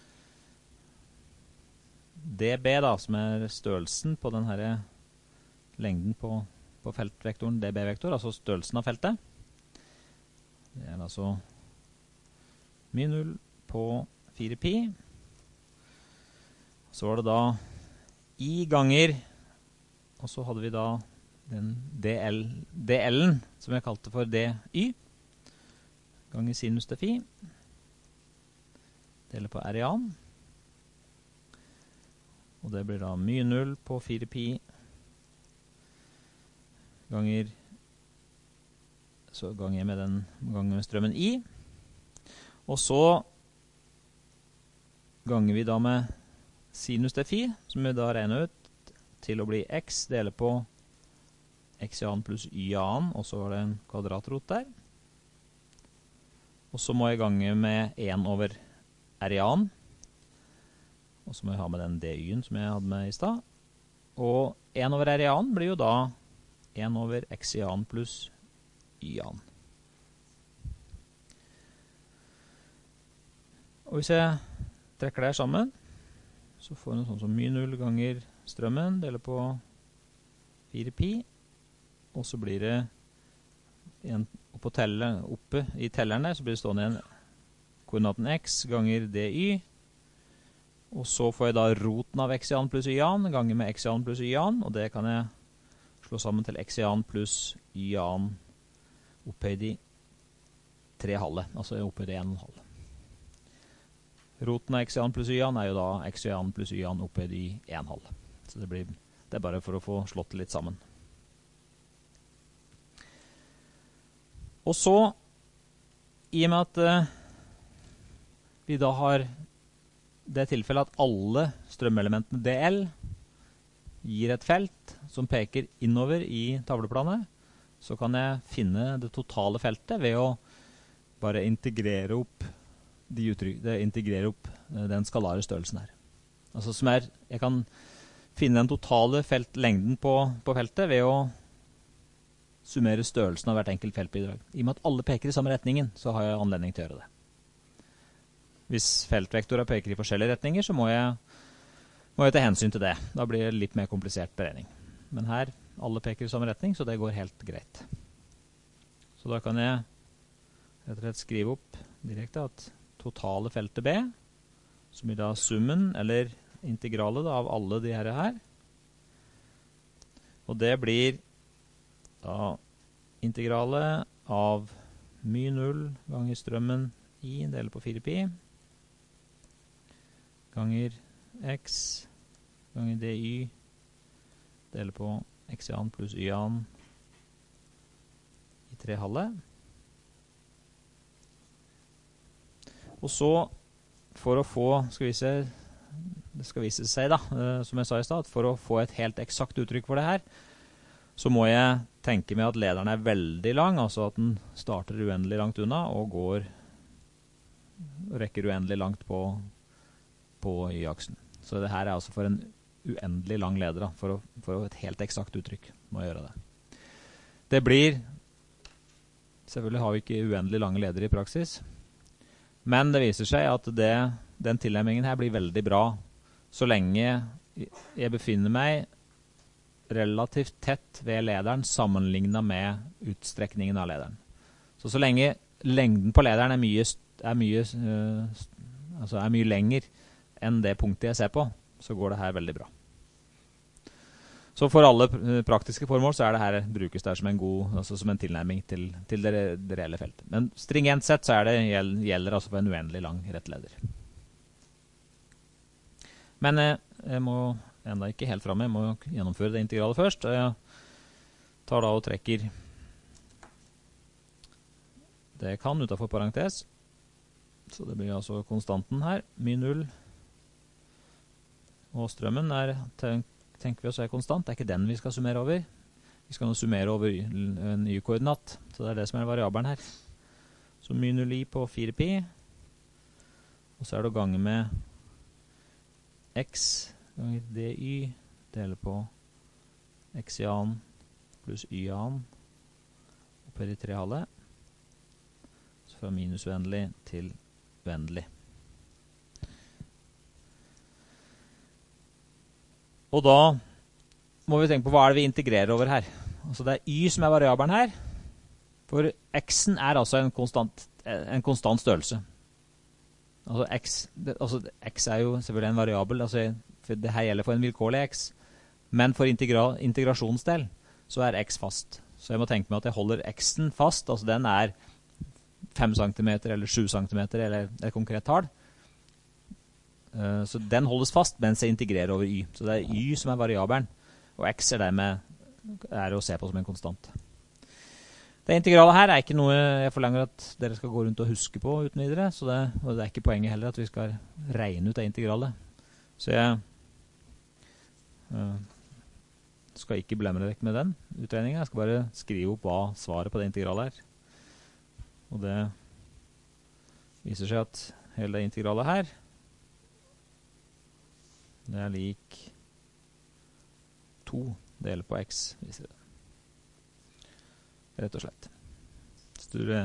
dB da, som størrelsen på denne lengden på feltvektoren dB-vektor, altså størrelsen av feltet, det altså min 0 på 4pi. Så var det da I ganger, og så hadde vi da den DL-en, som jeg kalte for DY, ganger sinus til phi, deler på R-an, og det blir da my 0 på 4pi, ganger med strømmen I, og så ganger vi da med sinus til phi, som vi da regner ut til å bli x deler på x-an pluss y-an, og så var det en kvadratrot der. Og så må jeg gange med 1 over r-an, og så må jeg ha med den dy-en som jeg hadde med I sted. Og 1 over r-an blir jo da 1 over x-an pluss y-an. Og hvis jeg trekker det her sammen, så får jeg noe sånn som my 0 ganger strømmen, deler på 4pi, og så blir det oppe I telleren der, så blir det stående igjen koordinaten x ganger dy, og så får jeg da roten av x-an pluss y-an ganger med x-an pluss y-an, og det kan jeg slå sammen til x-an pluss y-an opphøyd I 3,5, altså opphøyd I 1,5. Roten av x-an pluss y-an jo da x-an pluss y-an opphøyd I 1,5. Så det bare for å få slått det litt sammen. Og så, I og med at vi da har det tilfellet at alle strømelementene DL gir et felt som peker innover I tavleplanet, så kan jeg finne det totale feltet ved å bare integrere opp den skalare størrelsen her. Altså jeg kan finne den totale lengden på feltet ved å summere størrelsen av hvert enkelt feltbidrag. I og med at alle peker I samme retningen, så har jeg anledning til å gjøre det. Hvis feltvektorer peker I forskjellige retninger, så må jeg ta hensyn til det. Da blir det litt mer komplisert beregning. Men her, alle peker I samme retning, så det går helt greit. Så da kan jeg rett og slett skrive opp direkte at totale feltet B, som da summen, eller integralet av alle de her, og det blir da integralet av my 0 ganger strømmen I deler på 4pi, ganger x ganger dy deler på x-an pluss y-an I 3,5. Og så, for å få, det skal vise seg da, som jeg sa I sted, for å få et helt eksakt uttrykk for det her, så må jeg tenke meg at lederen veldig lang, altså at den starter uendelig langt unna, og rekker uendelig langt på y-aksen. Så det her altså for en uendelig lang leder, da, for et helt eksakt uttrykk må jeg gjøre det. Det blir, selvfølgelig har vi ikke uendelig lange ledere I praksis, men det viser seg at den tilnærmingen her blir veldig bra, så lenge jeg befinner meg relativt tett ved lederen sammenlignet med utstrekningen av lederen. Så lenge lengden på lederen er mye lenger enn det punktet jeg ser på, så går det her veldig bra. Så for alle praktiske formål så det her brukes der som som en tilnærming til det reelle feltet. Men stringent sett så gjelder altså for en uendelig lang rettleder. Men jeg må enda ikke helt fremme. Jeg må gjennomføre det integralet først. Og jeg tar da og trekker det jeg kan utenfor parentes. Så det blir altså konstanten her, min 0. Og strømmen tenker vi oss er konstant. Det er ikke den vi skal summere over. Vi skal nå summere over en y-koordinat. Så det er det som er variabelen her. Så my 0i på 4pi. Og så er det å gange med x ganger dy deler på x i annen pluss y i annen opphører i 3 halve. Så fra minus uendelig til uendelig. Og da må vi tenke på hva er det vi integrerer over her. Altså det er y som er variabelen her. For x-en er altså en konstant størrelse. Altså x er jo selvfølgelig en variabel, for det her gjelder for en vilkårlig x. Men for integrasjonsdel så er x fast. Så jeg må tenke meg at jeg holder x-en fast, altså den er 5 cm eller 7 cm eller et konkret tall. Så den holdes fast mens jeg integrerer over y. Så det er y som er variabelen, og x er å se på som en konstant. Det integralet her er ikke noe jeg forlanger at dere skal gå rundt og huske på uten videre, og det er ikke poenget heller at vi skal regne ut det integralet. Så jeg skal ikke blemre vekk med den utregningen. Jeg skal bare skrive opp hva svaret på det integralet er. Og det viser seg at hele det integralet her, det er lik 2 deler på x, viser det. Rett og slett. Så du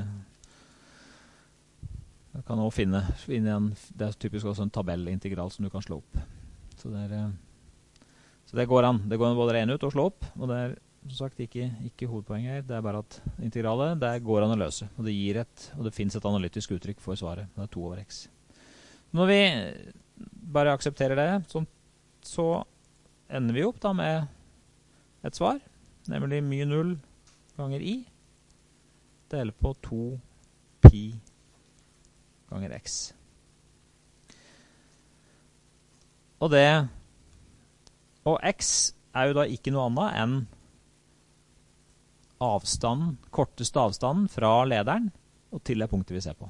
kan også finne det er typisk også en tabellintegral som du kan slå opp. Så det går an. Det går an både regne ut og slå opp, og det er som sagt ikke hovedpoenget her. Det er bare at integralet, det går an å løse, og det finnes et analytisk uttrykk for svaret. Det er 2 over x. Når vi bare aksepterer det, så ender vi opp da med et svar, nemlig my 0 ganger i deler på 2 pi ganger x. Og x er jo da ikke noe annet enn korteste avstanden fra lederen og til det punktet vi ser på.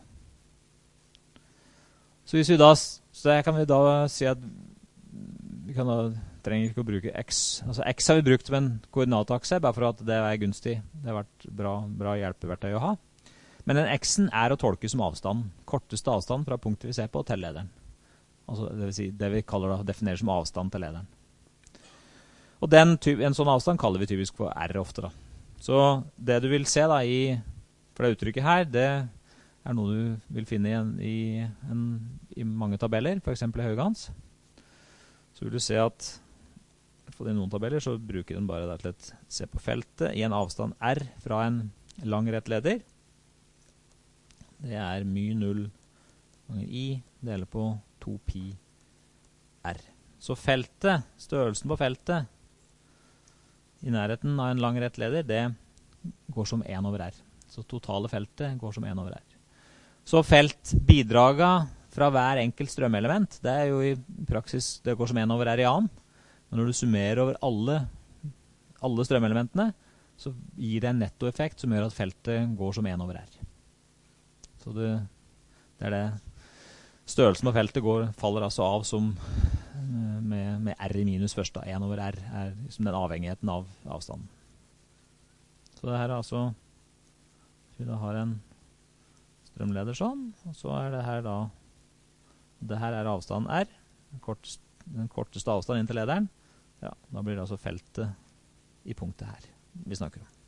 Så her kan vi da si at vi trenger ikke å bruke x. Altså x har vi brukt som en koordinatakse, bare for at det er gunstig. Det har vært bra hjelpeverktøy å ha. Men den x-en er å tolke som avstanden. Korteste avstand fra punktet vi ser på til lederen. Altså det vil si det vi definerer som avstand til lederen. Og en sånn avstand kaller vi typisk for r ofte da. Så det du vil se da for det uttrykket her, det er noe du vil finne i mange tabeller, for eksempel i Haugans. Så vil du se at for i noen tabeller så bruker den bare til å se på feltet i en avstand r fra en lang rett leder. Det er my 0 ganger i deler på 2 pi r. Så størrelsen på feltet i nærheten av en lang rett leder, det går som 1 over r. Så totale feltet går som 1 over r. Så feltbidraget fra hver enkelt strømelement, det er jo i praksis, det går som 1 over r i annen. Men når du summerer over alle strømelementene, så gir det en nettoeffekt som gjør at feltet går som 1 over r. Så det er det. Størrelsen på feltet faller altså av som med r i minus først. 1 over r er liksom den avhengigheten av avstanden. Så det her er altså, vi da har en strømleder sånn, og så er det her da, det her er avstanden r, den korteste avstanden inn til lederen. Ja, da blir det altså feltet i punktet her vi snakker om.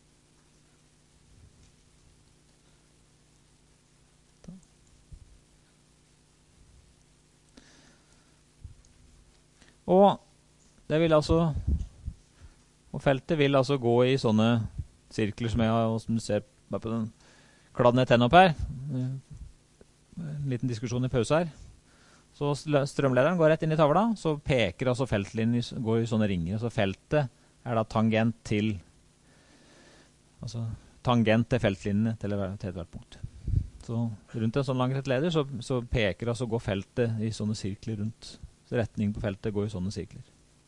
Og det vil altså, og feltet vil altså gå i sånne sirkler som du ser bare på den kladden jeg tenner opp her. En liten diskusjon i pause her. Så strømlederen går rett inn i tavla, så peker altså feltlinjen, går i sånne ringer. Så feltet er da tangent til feltlinjene til hvert punkt. Så rundt en sånn lang rett leder, så peker altså går feltet i sånne sirkler rundt. Så retningen på feltet går i sånne sirkler.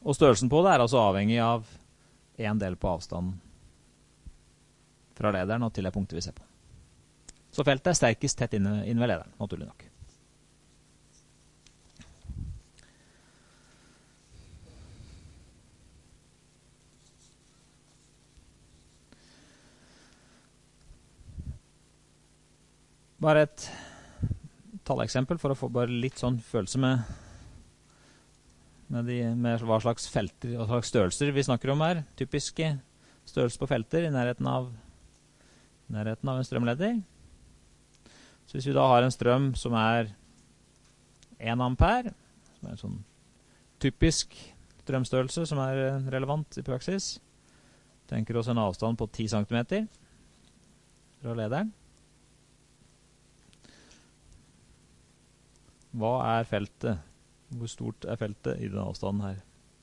Og størrelsen på det er altså avhengig av en del på avstanden fra lederen og til det punktet vi ser på. Så feltet er sterkest tett inne ved lederen, naturlig nok. Bare et talleksempel for å få bare litt sånn følelse med hva slags felter og slags størrelser vi snakker om her. Typiske størrelser på felter i nærheten av en strømleder. Så hvis vi da har en strøm som er 1 ampere, som er en sånn typisk strømstørrelse som er relevant i praksis, tenker oss en avstand på 10 cm fra lederen. Hva er feltet? Hvor stort er feltet i denne avstanden her?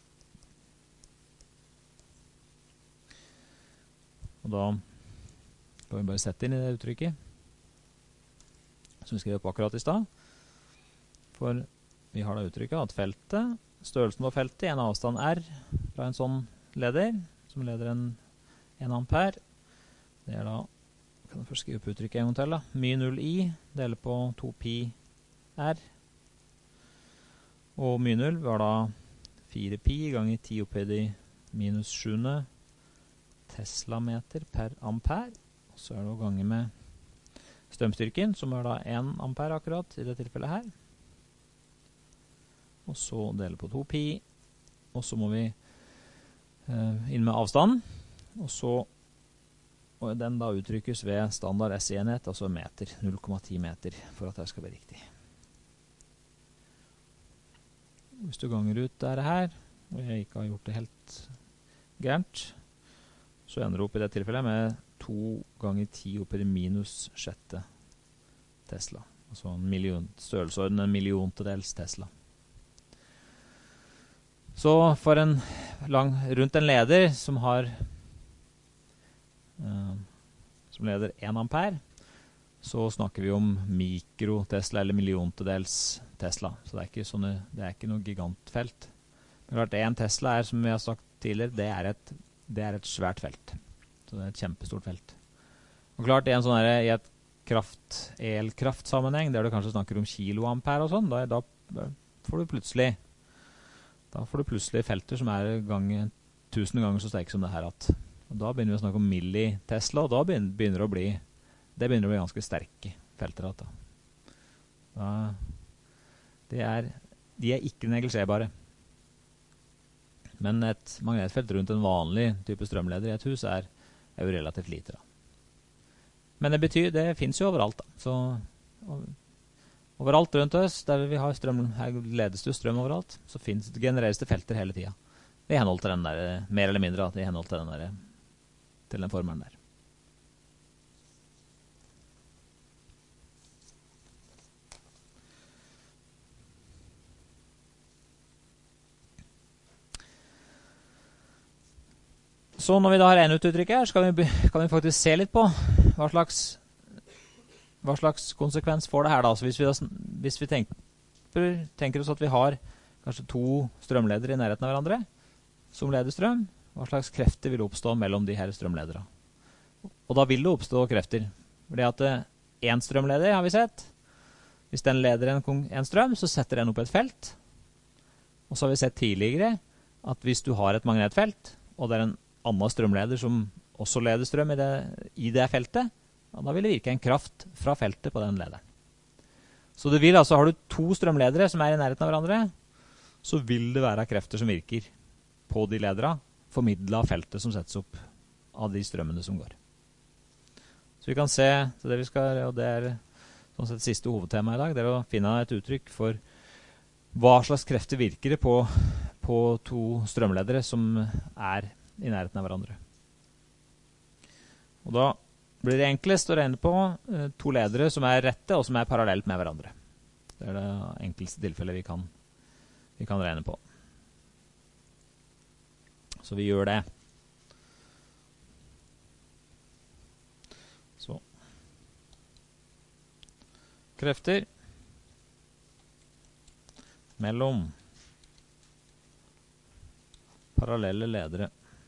Og da kan vi bare sette inn i det uttrykket som vi skrev opp akkurat i sted. For vi har da uttrykket at feltet, størrelsen på feltet i en avstand R fra en sånn leder, som leder en 1 ampere, det er da, kan jeg først skrive opp uttrykket en gang til da, my 0i deler på 2 pi R. Og my 0 var da 4 pi ganger 10 opphøyd i minus 7 teslameter per ampere. Og så er det å gange med strømstyrken, som er da 1 ampere akkurat i det tilfellet her. Og så dele på 2 pi. Og så må vi inn med avstanden. Og den da uttrykkes ved standard SI-enhet, altså meter, 0,10 meter, for at det skal bli riktig. Hvis du ganger ut dette her, og jeg ikke har gjort det helt gærent, så ender du opp i det tilfellet med 2 ganger 10 opp i det minus 6 Tesla. Altså størrelsesorden en milliontedels Tesla. Så for rundt en leder som leder 1 ampere, så snakker vi om mikro-Tesla eller milliontedels Tesla. Så det er ikke noe gigantfelt. Men klart, 1 Tesla er, som vi har sagt tidligere, det er et svært felt. Så det er et kjempestort felt. Og klart, i et elkraftsammenheng, der du kanskje snakker om kiloampere og sånn, da får du plutselig felter som er 1000 ganger så sterke som det her. Og da begynner vi å snakke om milli-Tesla, og da begynner det å bli ganske sterke felter. De er ikke neglisjerbare. Men et magnetfelt rundt en vanlig type strømleder i et hus er jo relativt lite. Men det finnes jo overalt. Så overalt rundt oss, der vi har strøm, her ledes det strøm overalt, så genereres det felter hele tiden. I henhold til den der, mer eller mindre, i henhold til den formelen der. Så når vi da har uttrykket her, så kan vi faktisk se litt på hva slags konsekvens får det her da. Så hvis vi tenker oss at vi har kanskje 2 strømledere i nærheten av hverandre, som leder strøm, hva slags krefter vil oppstå mellom de her strømledere? Og da vil det oppstå krefter. Fordi at en strømleder har vi sett. Hvis den leder en strøm, så setter den opp et felt. Og så har vi sett tidligere at hvis du har et magnetfelt, og det er en annen strømleder som også leder strøm i det feltet, da vil det virke en kraft fra feltet på den lederen. Så har du 2 strømledere som er i nærheten av hverandre, så vil det være krefter som virker på de ledere, formidlet av feltet som settes opp av de strømmene som går. Så vi kan se, og det er sånn sett siste hovedtema i dag, det er å finne et uttrykk for hva slags krefter virker det på 2 strømledere som er i nærheten av hverandre. Og da blir det enklest å regne på 2 ledere som er rette og som er parallelt med hverandre. Det er det enkleste tilfellet vi kan regne på. Så vi gjør det. Så. Krefter mellom parallelle ledere.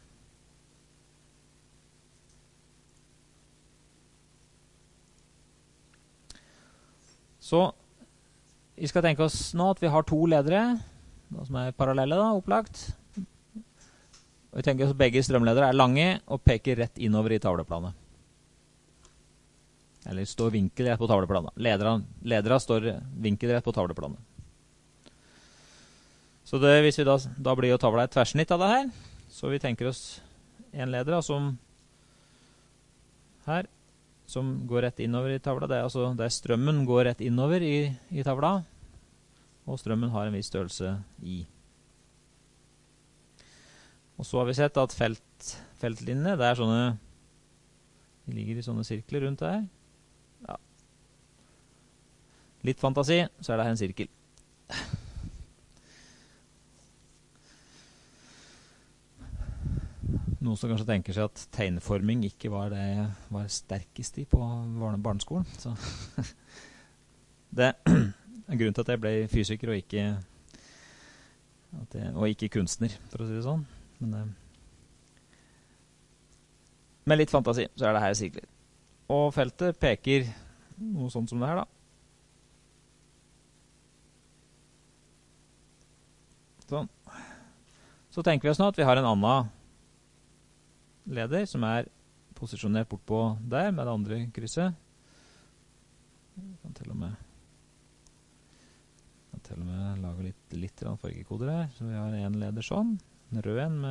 Så vi skal tenke oss nå at vi har to ledere, som er parallelle da, opplagt. Og vi tenker oss at begge strømledere er lange og peker rett innover i tavleplanet. Eller står vinkelrett på tavleplanet. Ledere står vinkelrett på tavleplanet. Så det, hvis vi da blir jo tavla et tverrsnitt av det her, så vi tenker oss en leder som her, som går rett innover i tavla. Det er altså der strømmen går rett innover i tavla, og strømmen har en viss størrelse i. Og så har vi sett at feltlinjene, det er sånne, de ligger i sånne sirkler rundt her. Ja. Litt fantasi, så er det her en sirkel. Noen som kanskje tenker seg at tegnforming ikke var det jeg var sterkest i på barneskolen. Så det er grunnen til at jeg ble fysiker og ikke kunstner, for å si det sånn. Men med litt fantasi så er det her sirkler. Og feltet peker noe sånt som det her da. Sånn. Så tenker vi oss nå at vi har en annen leder som er posisjonert bort på der med det andre krysset. Jeg kan til og med lage litt fargekoder her. Så vi har en leder sånn, en rød en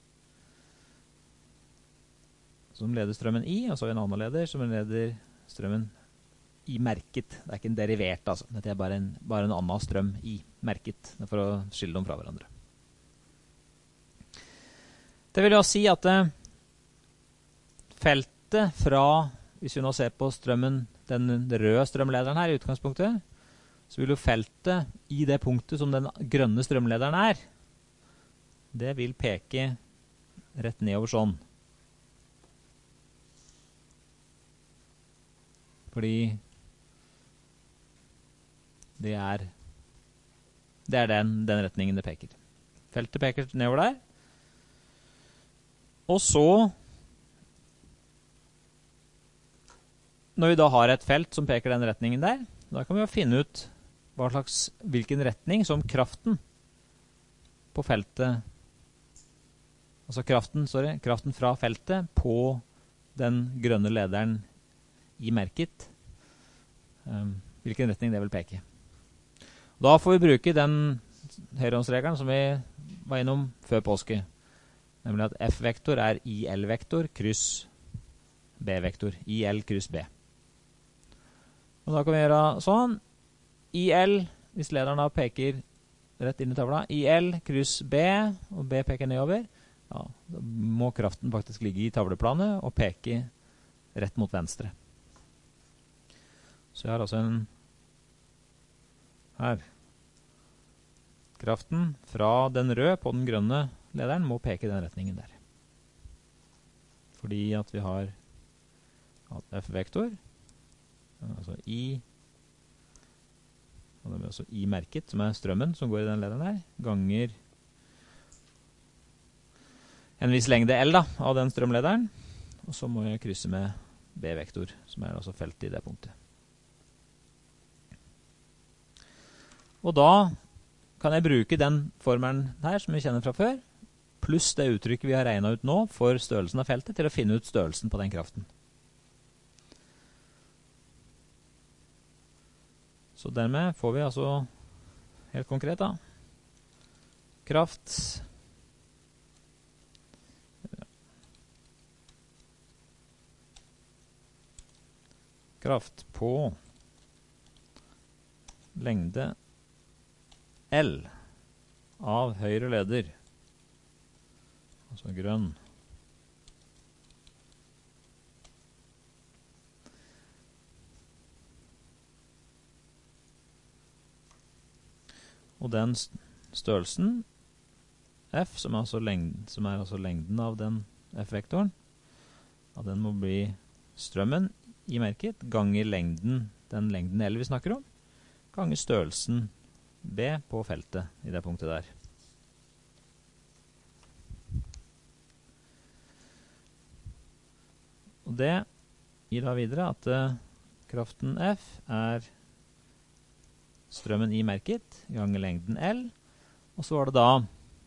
som leder strømmen i, og så en annen leder som leder strømmen i merket. Det er ikke en derivert, altså. Dette er bare en annen strøm i merket, for å skille dem fra hverandre. Det vil jo si at feltet fra, hvis vi nå ser på strømmen, den røde strømlederen her i utgangspunktet, så vil jo feltet i det punktet som den grønne strømlederen er, det vil peke rett nedover sånn. Fordi det er den retningen det peker. Feltet peker nedover der. Og så, når vi da har et felt som peker den retningen der, da kan vi jo finne ut hvilken retning som kraften på feltet, altså kraften fra feltet på den grønne lederen i merket, hvilken retning det vil peke. Da får vi bruke den høyrehåndsregelen som vi var innom før påske, nemlig at F-vektor er IL-vektor kryss B-vektor. IL kryss B. Og da kan vi gjøre sånn. IL, hvis lederen da peker rett inn i tavla, IL kryss B, og B peker nedover, ja, da må kraften faktisk ligge i tavleplanet og peke rett mot venstre. Så jeg har altså her. Kraften fra den røde på den grønne lederen må peke i den retningen der. Fordi at vi har F-vektor, altså I, og det er også I-merket, som er strømmen som går i den lederen her, ganger en viss lengde L da, av den strømlederen, og så må jeg krysse med B-vektor, som er altså feltet i det punktet. Og da kan jeg bruke den formelen her som vi kjenner fra før, pluss det uttrykket vi har regnet ut nå for størrelsen av feltet, til å finne ut størrelsen på den kraften. Så dermed får vi altså, helt konkret da, kraft på lengde L av høyre leder, altså grønn, og den størrelsen F, som er altså lengden av den F-vektoren, ja, den må bli strømmen i merket, ganger den lengden L vi snakker om, ganger størrelsen B på feltet i det punktet der. Og det gir da videre at kraften F er strømmen i merket ganger lengden L. Og så var det da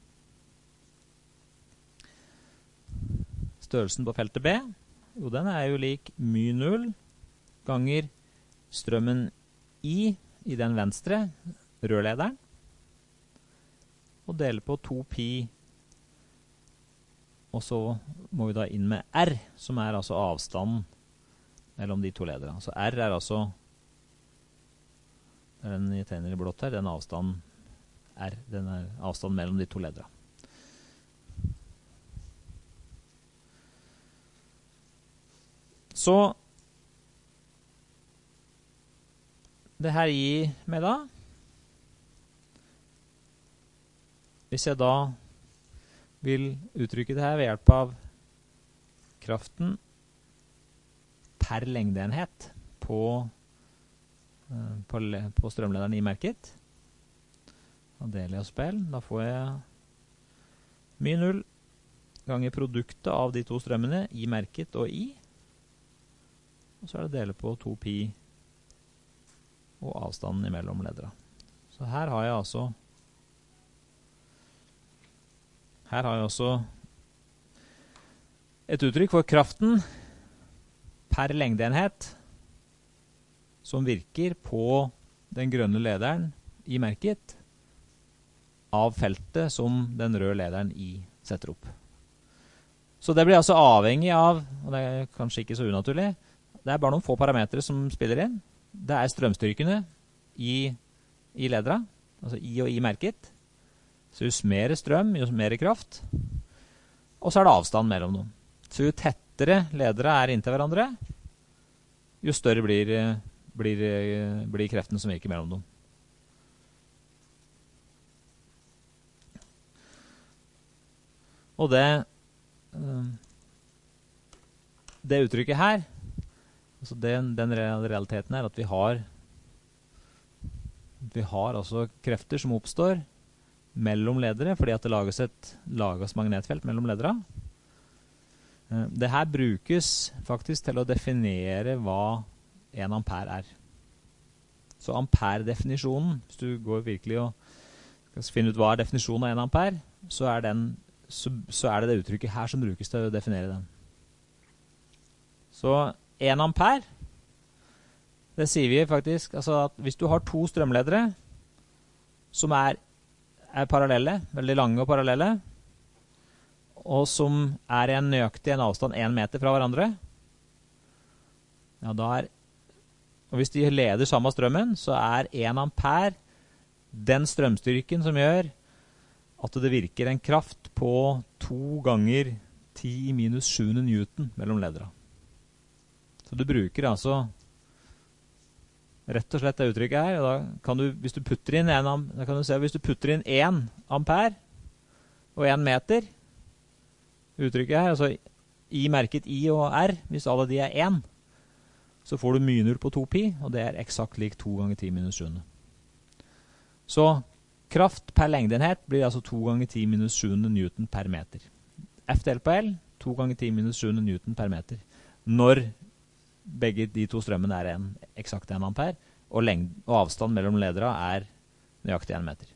størrelsen på feltet B. Jo, den er jo lik my 0 ganger strømmen i den venstre rørlederen. Og dele på 2 pi. Og så må vi da inn med R, som er altså avstanden mellom de to ledere. Så R er altså, den jeg tegner i blått her, den avstanden R, den er avstanden mellom de to ledere. Så det her gir meg da, hvis jeg da vil uttrykke det her ved hjelp av kraften per lengdeenhet på strømlederen i merket. Da deler jeg oss på L. Da får jeg my 0 ganger produktet av de to strømmene i merket og i. Og så er det dele på 2 pi og avstanden imellom ledere. Så her har jeg altså et uttrykk for kraften per lengdeenhet som virker på den grønne lederen i merket av feltet som den røde lederen i setter opp. Så det blir altså avhengig av, og det er kanskje ikke så unaturlig, det er bare noen få parametre som spiller inn. Det er strømstyrkene i ledera, altså i og i merket. Så jo mer strøm, jo mer kraft. Og så er det avstand mellom dem. Så jo tettere ledere er inntil hverandre, jo større blir kreftene som virker mellom dem. Og det uttrykket her, altså den realiteten er at vi har altså krefter som oppstår mellom ledere, fordi at det lages magnetfelt mellom ledere. Det her brukes faktisk til å definere hva 1 ampere er. Så ampere-definisjonen, hvis du går virkelig og skal finne ut hva er definisjonen av 1 ampere, så er det uttrykket her som brukes til å definere den. Så 1 ampere, det sier vi faktisk, altså at hvis du har to strømledere som er parallelle, veldig lange og parallelle, og som er nøyaktig en avstand 1 meter fra hverandre, ja, og hvis de leder samme strømmen, så er 1 ampere den strømstyrken som gjør at det virker en kraft på 2 ganger 10 minus 7 newton mellom ledere. Så du bruker altså rett og slett det uttrykket her, og da kan du, hvis du putter inn 1 ampere og 1 meter, uttrykket her, altså i merket I og R, hvis alle de er 1, så får du my 0 på 2 pi, og det er eksakt lik 2 ganger 10 minus 7. Så kraft per lengdeenhet blir altså 2 ganger 10 minus 7 newton per meter. F delt på L, 2 ganger 10 minus 7 newton per meter. Når begge de to strømmene er eksakt 1 ampere, og avstand mellom ledere er nøyaktig 1 meter.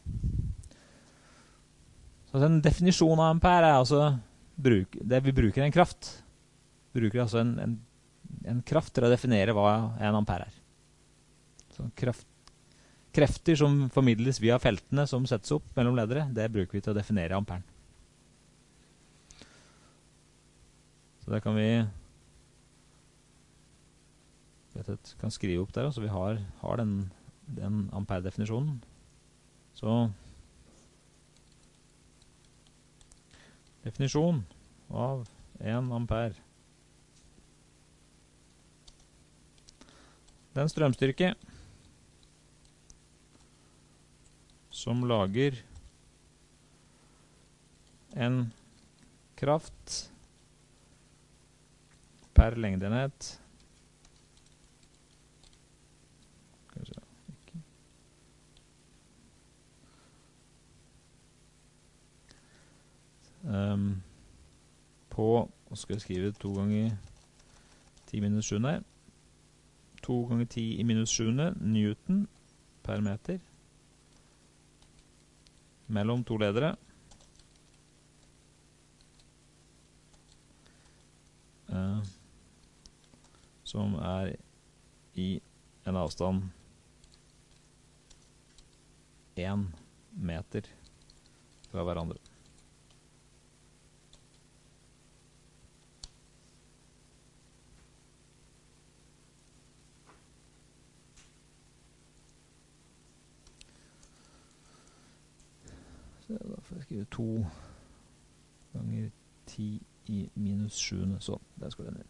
Så en definisjon av ampere er altså det vi bruker en kraft. Vi bruker altså en kraft til å definere hva 1 ampere er. Så krefter som formidles via feltene som settes opp mellom ledere, det bruker vi til å definere amperen. Så det kan vi kan skrive opp der, så vi har den ampere-definisjonen. Så definisjon av 1 ampere. Den strømstyrke som lager en kraft per lengdeenhet på, og skal jeg skrive 2 ganger 10 minus 7 der. 2 ganger 10 i minus 7 Newton per meter. Mellom to ledere. Som i en avstand 1 meter fra hverandre. Så da får jeg skrive 2 ganger 10 i minus 7. Så, der skal den inn.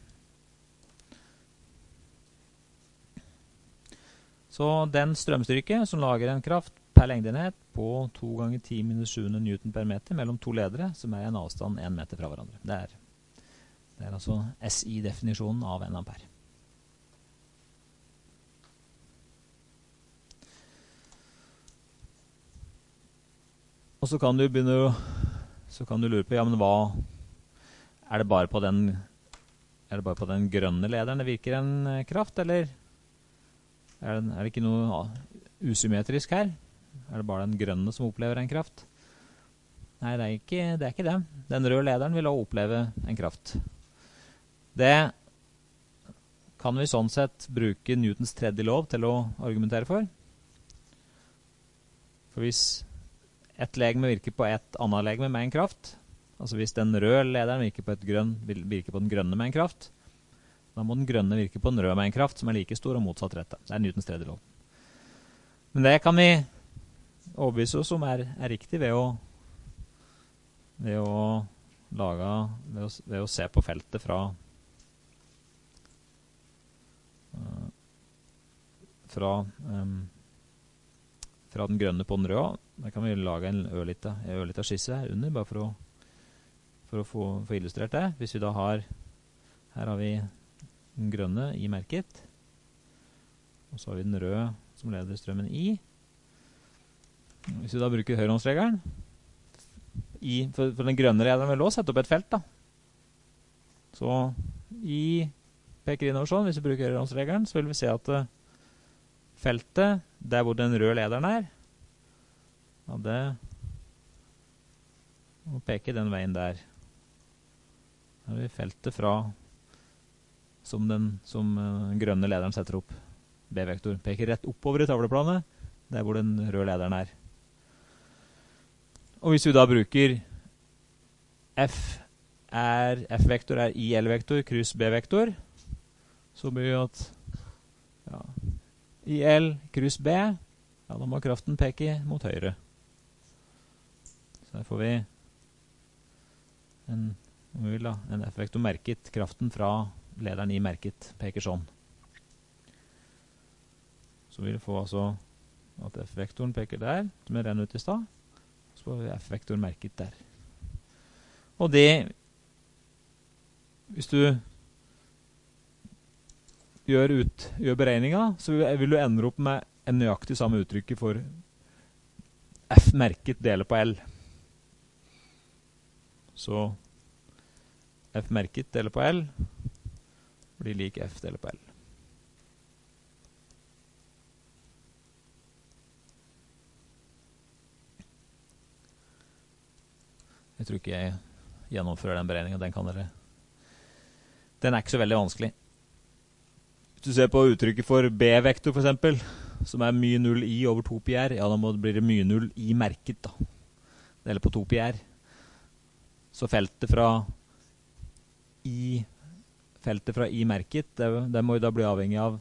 Så den strømstyrke som lager en kraft per lengdenhet på 2 ganger 10 minus 7 Newton per meter mellom to ledere, som en avstand 1 meter fra hverandre. Det er altså SI-definisjonen av 1 ampere. Og så kan du lure på, ja, men hva er det bare på den grønne lederen det virker en kraft, eller er det ikke noe usymmetrisk her? Er det bare den grønne som opplever en kraft? Nei, det er ikke det. Den røde lederen vil også oppleve en kraft. Det kan vi sånn sett bruke Newtons tredje lov til å argumentere for. For hvis et legeme virker på et annet legeme med en kraft, altså hvis den røde lederen virker på den grønne med en kraft, da må den grønne virke på den røde med en kraft som er like stor og motsatt rette. Det er Newtons tredje lov. Men det kan vi overbevise oss om er riktig ved å se på feltet fra den grønne på den røde. Da kan vi lage en ørlita skisse her under, bare for å få illustrert det. Hvis vi da her har vi den grønne i merket, og så har vi den røde som leder strømmen i. Hvis vi da bruker høyrehåndsregelen, for den grønne lederen vil også sette opp et felt da. Så I peker innover sånn, hvis vi bruker høyrehåndsregelen, så vil vi se at feltet, der hvor den røde lederen ja, det må peke den veien der. Her har vi feltet som den grønne lederen setter opp. B-vektor peker rett oppover i tavleplanet, der hvor den røde lederen Og hvis vi da bruker F-vektor i L-vektor kryss B-vektor, så blir det at i L kryss B, ja, da må kraften peke mot høyre. Så her får vi en F-vektor merket. Kraften fra lederen i merket peker sånn. Så vil vi få altså at F-vektoren peker der, som jeg renner ut i sted. Så får vi F-vektor merket der. Og det, hvis du gjør beregninga, så vil du ende opp med en nøyaktig samme uttrykket for F-merket deler på L. Så F-merket deler på L blir lik F deler på L. Jeg tror ikke jeg gjennomfører den beregningen. Den er ikke så veldig vanskelig. Hvis du ser på uttrykket for B-vektor for eksempel, som er mye 0 i over 2 pi r, ja, da blir det mye 0 i merket da. Deler på 2 pi r. Så feltet fra i merket, det må jo da bli avhengig av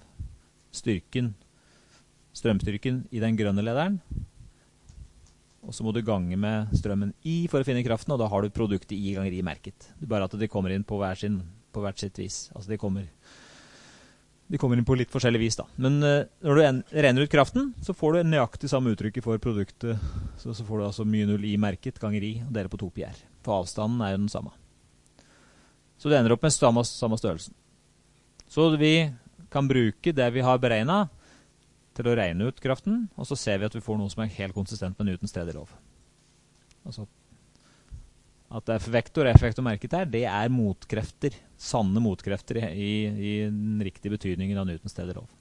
strømstyrken i den grønne lederen. Og så må du gange med strømmen i for å finne kraften, og da har du produktet i ganger i merket. Det er bare at de kommer inn på hvert sitt vis. Altså de kommer inn på litt forskjellig vis da. Men når du renner ut kraften, så får du nøyaktig samme uttrykket for produktet. Så får du altså mye 0 i merket ganger i, og deler på 2 pi r. For avstanden er jo den samme. Så det ender opp med samme størrelsen. Så vi kan bruke det vi har beregnet til å regne ut kraften, og så ser vi at vi får noe som er helt konsistent med Newtons tredje lov. Altså at F-vektor og F-vektor merket her, det motkrefter, sanne motkrefter i den riktige betydningen av Newtons tredje lov.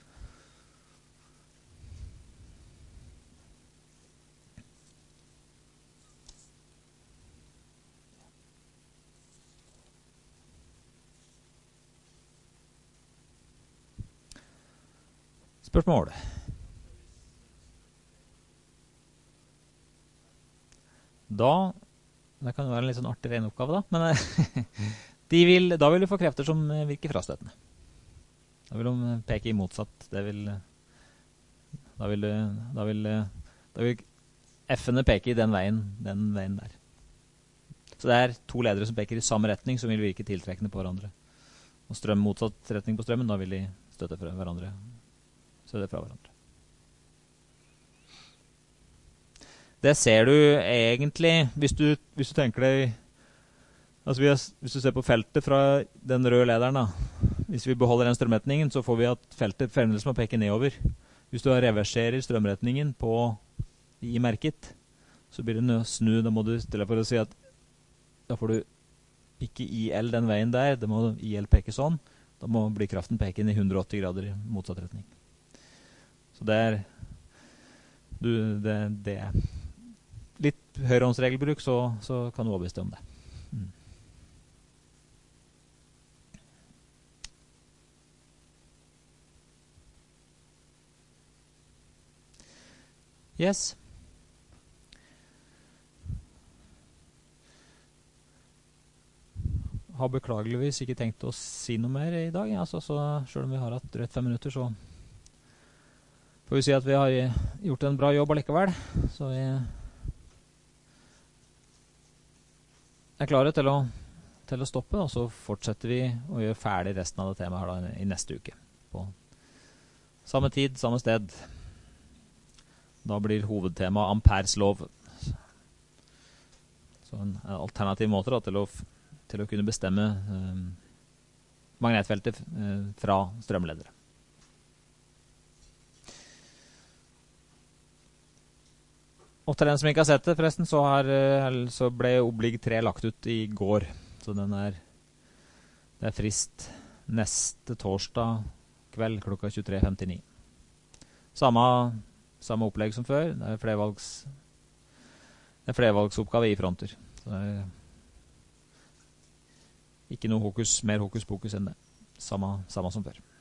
Spørsmål? Det kan jo være en litt sånn artig regneoppgave da, men da vil du få krefter som virker frastøtende. Da vil de peke i motsatt. Da vil F-ene peke i den veien der. Så det to ledere som peker i samme retning, som vil virke tiltrekkende på hverandre. Og motsatt retning på strømmen, da vil de støtte fra hverandre. Så det fra hverandre. Det ser du egentlig, hvis du tenker deg, altså hvis du ser på feltet fra den røde lederen da, hvis vi beholder den strømretningen, så får vi at feltet fremdeles må peke nedover. Hvis du reverserer strømretningen i merket, så blir det snu, da må du stille for å si at da får du ikke IL den veien der, da må IL peke sånn, da må bli kraften peke inn i 180 grader i motsatt retning. Så det litt høyrehåndsregelbruk, så kan du overbevise deg om det. Yes. Har beklageligvis ikke tenkt å si noe mer i dag, altså, så selv om vi har hatt rett 5 minutter, så får vi si at vi har gjort en bra jobb allikevel, så vi klare til å stoppe, og så fortsetter vi å gjøre ferdig resten av det temaet her da, i neste uke. På samme tid, samme sted. Da blir hovedtema Ampères lov. Så en alternativ måte da, til å kunne bestemme magnetfeltet fra strømledere. Og til den som ikke har sett det, forresten, så ble oblig 3 lagt ut i går. Så det frist neste torsdag kveld klokka 23:59. Samme opplegg som før. Det flervalgsoppgave i fronter. Så det ikke noe mer hokus pokus enn det. Samme som før.